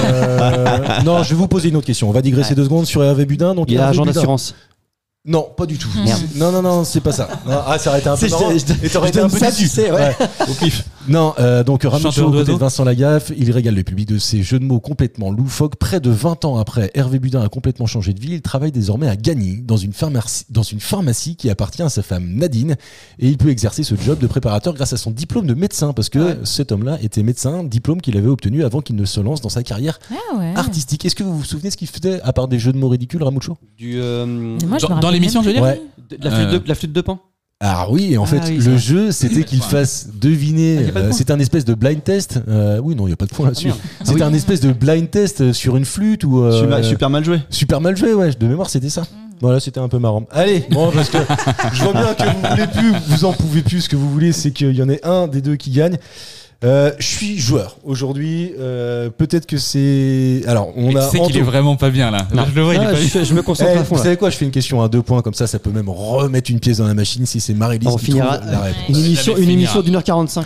mais- Non, je vais vous poser une autre question. On va digresser 2 secondes sur Hervé Budin. Donc, Il est Hervé agent Budin. d'assurance. Non, pas du tout. Merde. Non, c'est pas ça. Non, ça aurait été un peu marrant. Et t'aurais été un peu déçu. Au pif. Non, donc Ramucho Chanteur aux côtés d'oiseaux. de Vincent Lagaffe, il régale le public de ses jeux de mots complètement loufoques. Près de 20 ans après, Hervé Budin a complètement changé de vie. Il travaille désormais à Gagny, dans une pharmacie qui appartient à sa femme Nadine. Et il peut exercer ce job de préparateur grâce à son diplôme de médecin, parce que cet homme-là était médecin, diplôme qu'il avait obtenu avant qu'il ne se lance dans sa carrière Ah ouais. artistique. Est-ce que vous vous souvenez ce qu'il faisait, à part des jeux de mots ridicules, Ramucho? Du, Mais moi, je me Dans rappelle l'émission, même je veux dire plus. Ouais. la flûte de Pan. Ah oui, et en fait, oui, ça le va. jeu, c'était qu'il fasse deviner. y a pas de point. C'était un espèce de blind test. Oui, non, il n'y a pas de point là-dessus. merde. C'était un espèce de blind test sur une flûte ou. Super mal joué. Super mal joué, ouais. De mémoire, c'était ça. Voilà, c'était un peu marrant. Allez, bon, parce que je vois bien que vous voulez plus, vous en pouvez plus. Ce que vous voulez, c'est qu'il y en ait un des deux qui gagne. Je suis joueur aujourd'hui. Peut-être que c'est. Alors, on Mais a. tu sais qu'il est vraiment pas bien là. Là, je le vois, il est Ah, pas bien. je me concentre Eh, à fond vous là. savez quoi, je fais une question à 2 points, comme ça peut même remettre une pièce dans la machine si c'est Marie-Lise On qui finira trouve la réponse. une émission, Jamais une finira. émission d'1h45.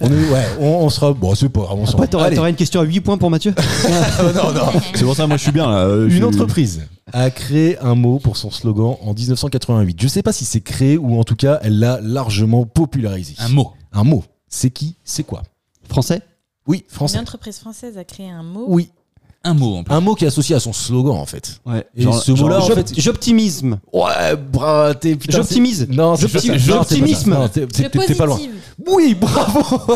On sera. Bon, c'est pas vraiment ça. Après, Allez. t'auras une question à 8 points pour Mathieu. Non. C'est pour ça, moi je suis bien là. Une entreprise a créé un mot pour son slogan en 1988. Je sais pas si c'est créé ou en tout cas elle l'a largement popularisé. Un mot. Un mot. C'est qui? C'est quoi? Français. Oui, Une français. entreprise française a créé un mot. Oui. Un mot en plus. Un mot qui est associé à son slogan en fait. Ouais. Et ce mot-là en fait. J'optimisme. Ouais, t'es putain. J'optimise. Non, c'est J'opti- pas ça. Non, c'est pas ça. j'optimisme. Non, t'es pas loin. Oui, bravo.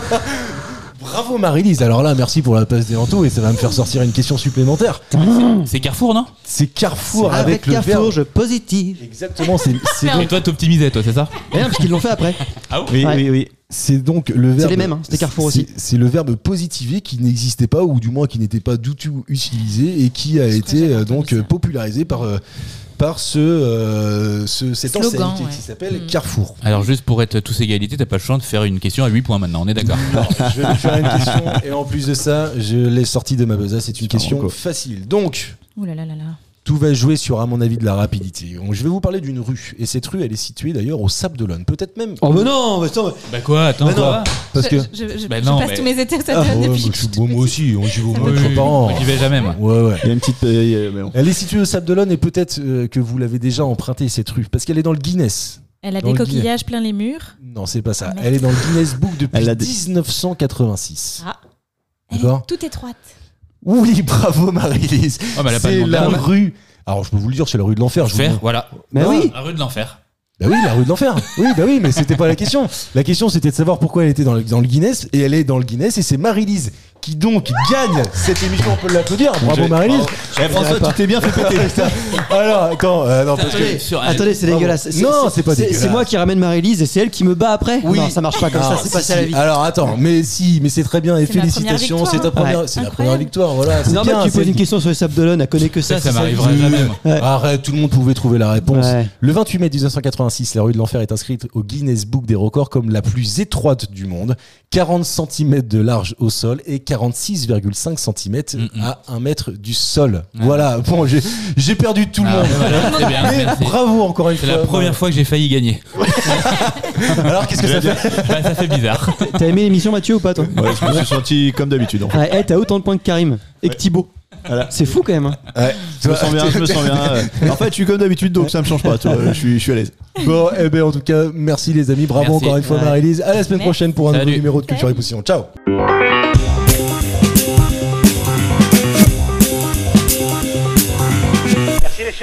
Bravo Marie-Lise. Alors là, merci pour la passe des Antos et ça va me faire sortir une question supplémentaire. C'est Carrefour, non? C'est Carrefour avec le Carrefour, verbe. je positive. Exactement, c'est Et donc, toi, t'optimisais, toi, c'est ça? Rien, parce qu'ils l'ont fait après. Ah Oui, Ouais. oui. c'est donc le verbe. les mêmes, hein, c'était Carrefour c'est- aussi. C'est le verbe positiver qui n'existait pas ou du moins qui n'était pas du tout utilisé et qui a été j'avais donc entendu ça. popularisé par cet Slogan, enseigne ouais. qui s'appelle Carrefour. Alors, juste pour être tous égalité, t'as pas le choix de faire une question à 8 points maintenant, on est d'accord? Je vais faire une question et en plus de ça, je l'ai sorti de ma besace. C'est une question Franco. facile. Donc, Ouh là là là là. tout va jouer sur, à mon avis, de la rapidité. Donc, je vais vous parler d'une rue et cette rue, elle est située d'ailleurs au Sable d'Olonne. Peut-être même. Oh, mais non, mais attends. Bah quoi? Attends, Mais non, quoi? parce que. Je Bah non, passe mais- tous mes étés au Ah, Stade ouais, depuis moi, que je suis moi aussi, on j'y vais Ça aux me mêmes fait parents. J'y vais jamais, moi. Ouais. Il y a une petite. Mais bon. Elle est située au Sable d'Olonne et peut-être que vous l'avez déjà emprunté cette rue parce qu'elle est dans le Guinness. Elle a Dans des le coquillages plein les murs. Non, c'est pas ça. Ah, merde. Elle est dans le Guinness Book depuis Elle a des- 1986. Ah. Elle D'accord. est toute étroite. Oui, bravo Marie-Lise. Oh, bah, elle a pas C'est demandé. la Ah, ouais. rue. Alors, je peux vous le dire, c'est la rue de l'enfer. je vous Enfer, le dis. voilà. Mais Non. oui. La rue de l'enfer. Bah oui, la rue de l'enfer. Oui, bah oui, mais c'était pas la question. La question, c'était de savoir pourquoi elle était dans le Guinness. Et elle est dans le Guinness et c'est Marie-Lise qui donc gagne cette émission. On peut l'applaudir. Bravo Marie-Lise. François, tu t'es bien fait péter. Alors, attends, non, parce que. Attendez, c'est Bravo. dégueulasse. Non, c'est pas dégueulasse. C'est moi qui ramène Marie-Lise et c'est elle qui me bat après. Oui. Non, ça marche pas comme ça. Alors, C'est si, passé à la si. vie. Alors attends, mais c'est très bien et C'est ma félicitations, première c'est ta victoire, première, hein. c'est la Incroyable. première victoire, voilà. C'est normal bien, que tu poses c'est- une question sur les Sables d'Olonne. Elle connaît que ça. Ça c'est m'arrivera vie. jamais. Ouais. Arrête, tout le monde pouvait trouver la réponse. Ouais. Le 28 mai 1986, la rue de l'Enfer est inscrite au Guinness Book des records comme la plus étroite du monde. 40 cm de large au sol et 46,5 cm à 1 mètre du sol. Voilà, bon, j'ai perdu tout le Ah, monde. voilà, c'est bien, Mais merci. bravo encore une C'est fois. la première fois que j'ai failli gagner. Alors qu'est-ce que ça fait Bah, ça fait bizarre. T'as aimé l'émission, Mathieu, ou pas, toi? Ouais, je me suis senti comme d'habitude. En fait. Ouais, t'as autant de points que Karim et que Thibaut. C'est fou quand même. Hein. Ouais. Je me sens bien, je me sens bien. En fait, je suis comme d'habitude, donc ça me change pas. tu vois, je suis à l'aise. Bon, eh ben en tout cas, merci les amis, bravo Merci. encore une fois Ouais. Marie-Lise. À la semaine Merci. prochaine pour un nouveau Salut. numéro de Culture et Position. Ciao.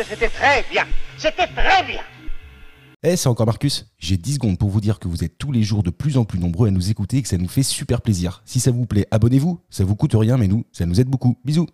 que c'était très bien. C'était très bien. Eh, c'est encore Marcus. J'ai 10 secondes pour vous dire que vous êtes tous les jours de plus en plus nombreux à nous écouter et que ça nous fait super plaisir. Si ça vous plaît, abonnez-vous. Ça vous coûte rien, mais nous, ça nous aide beaucoup. Bisous.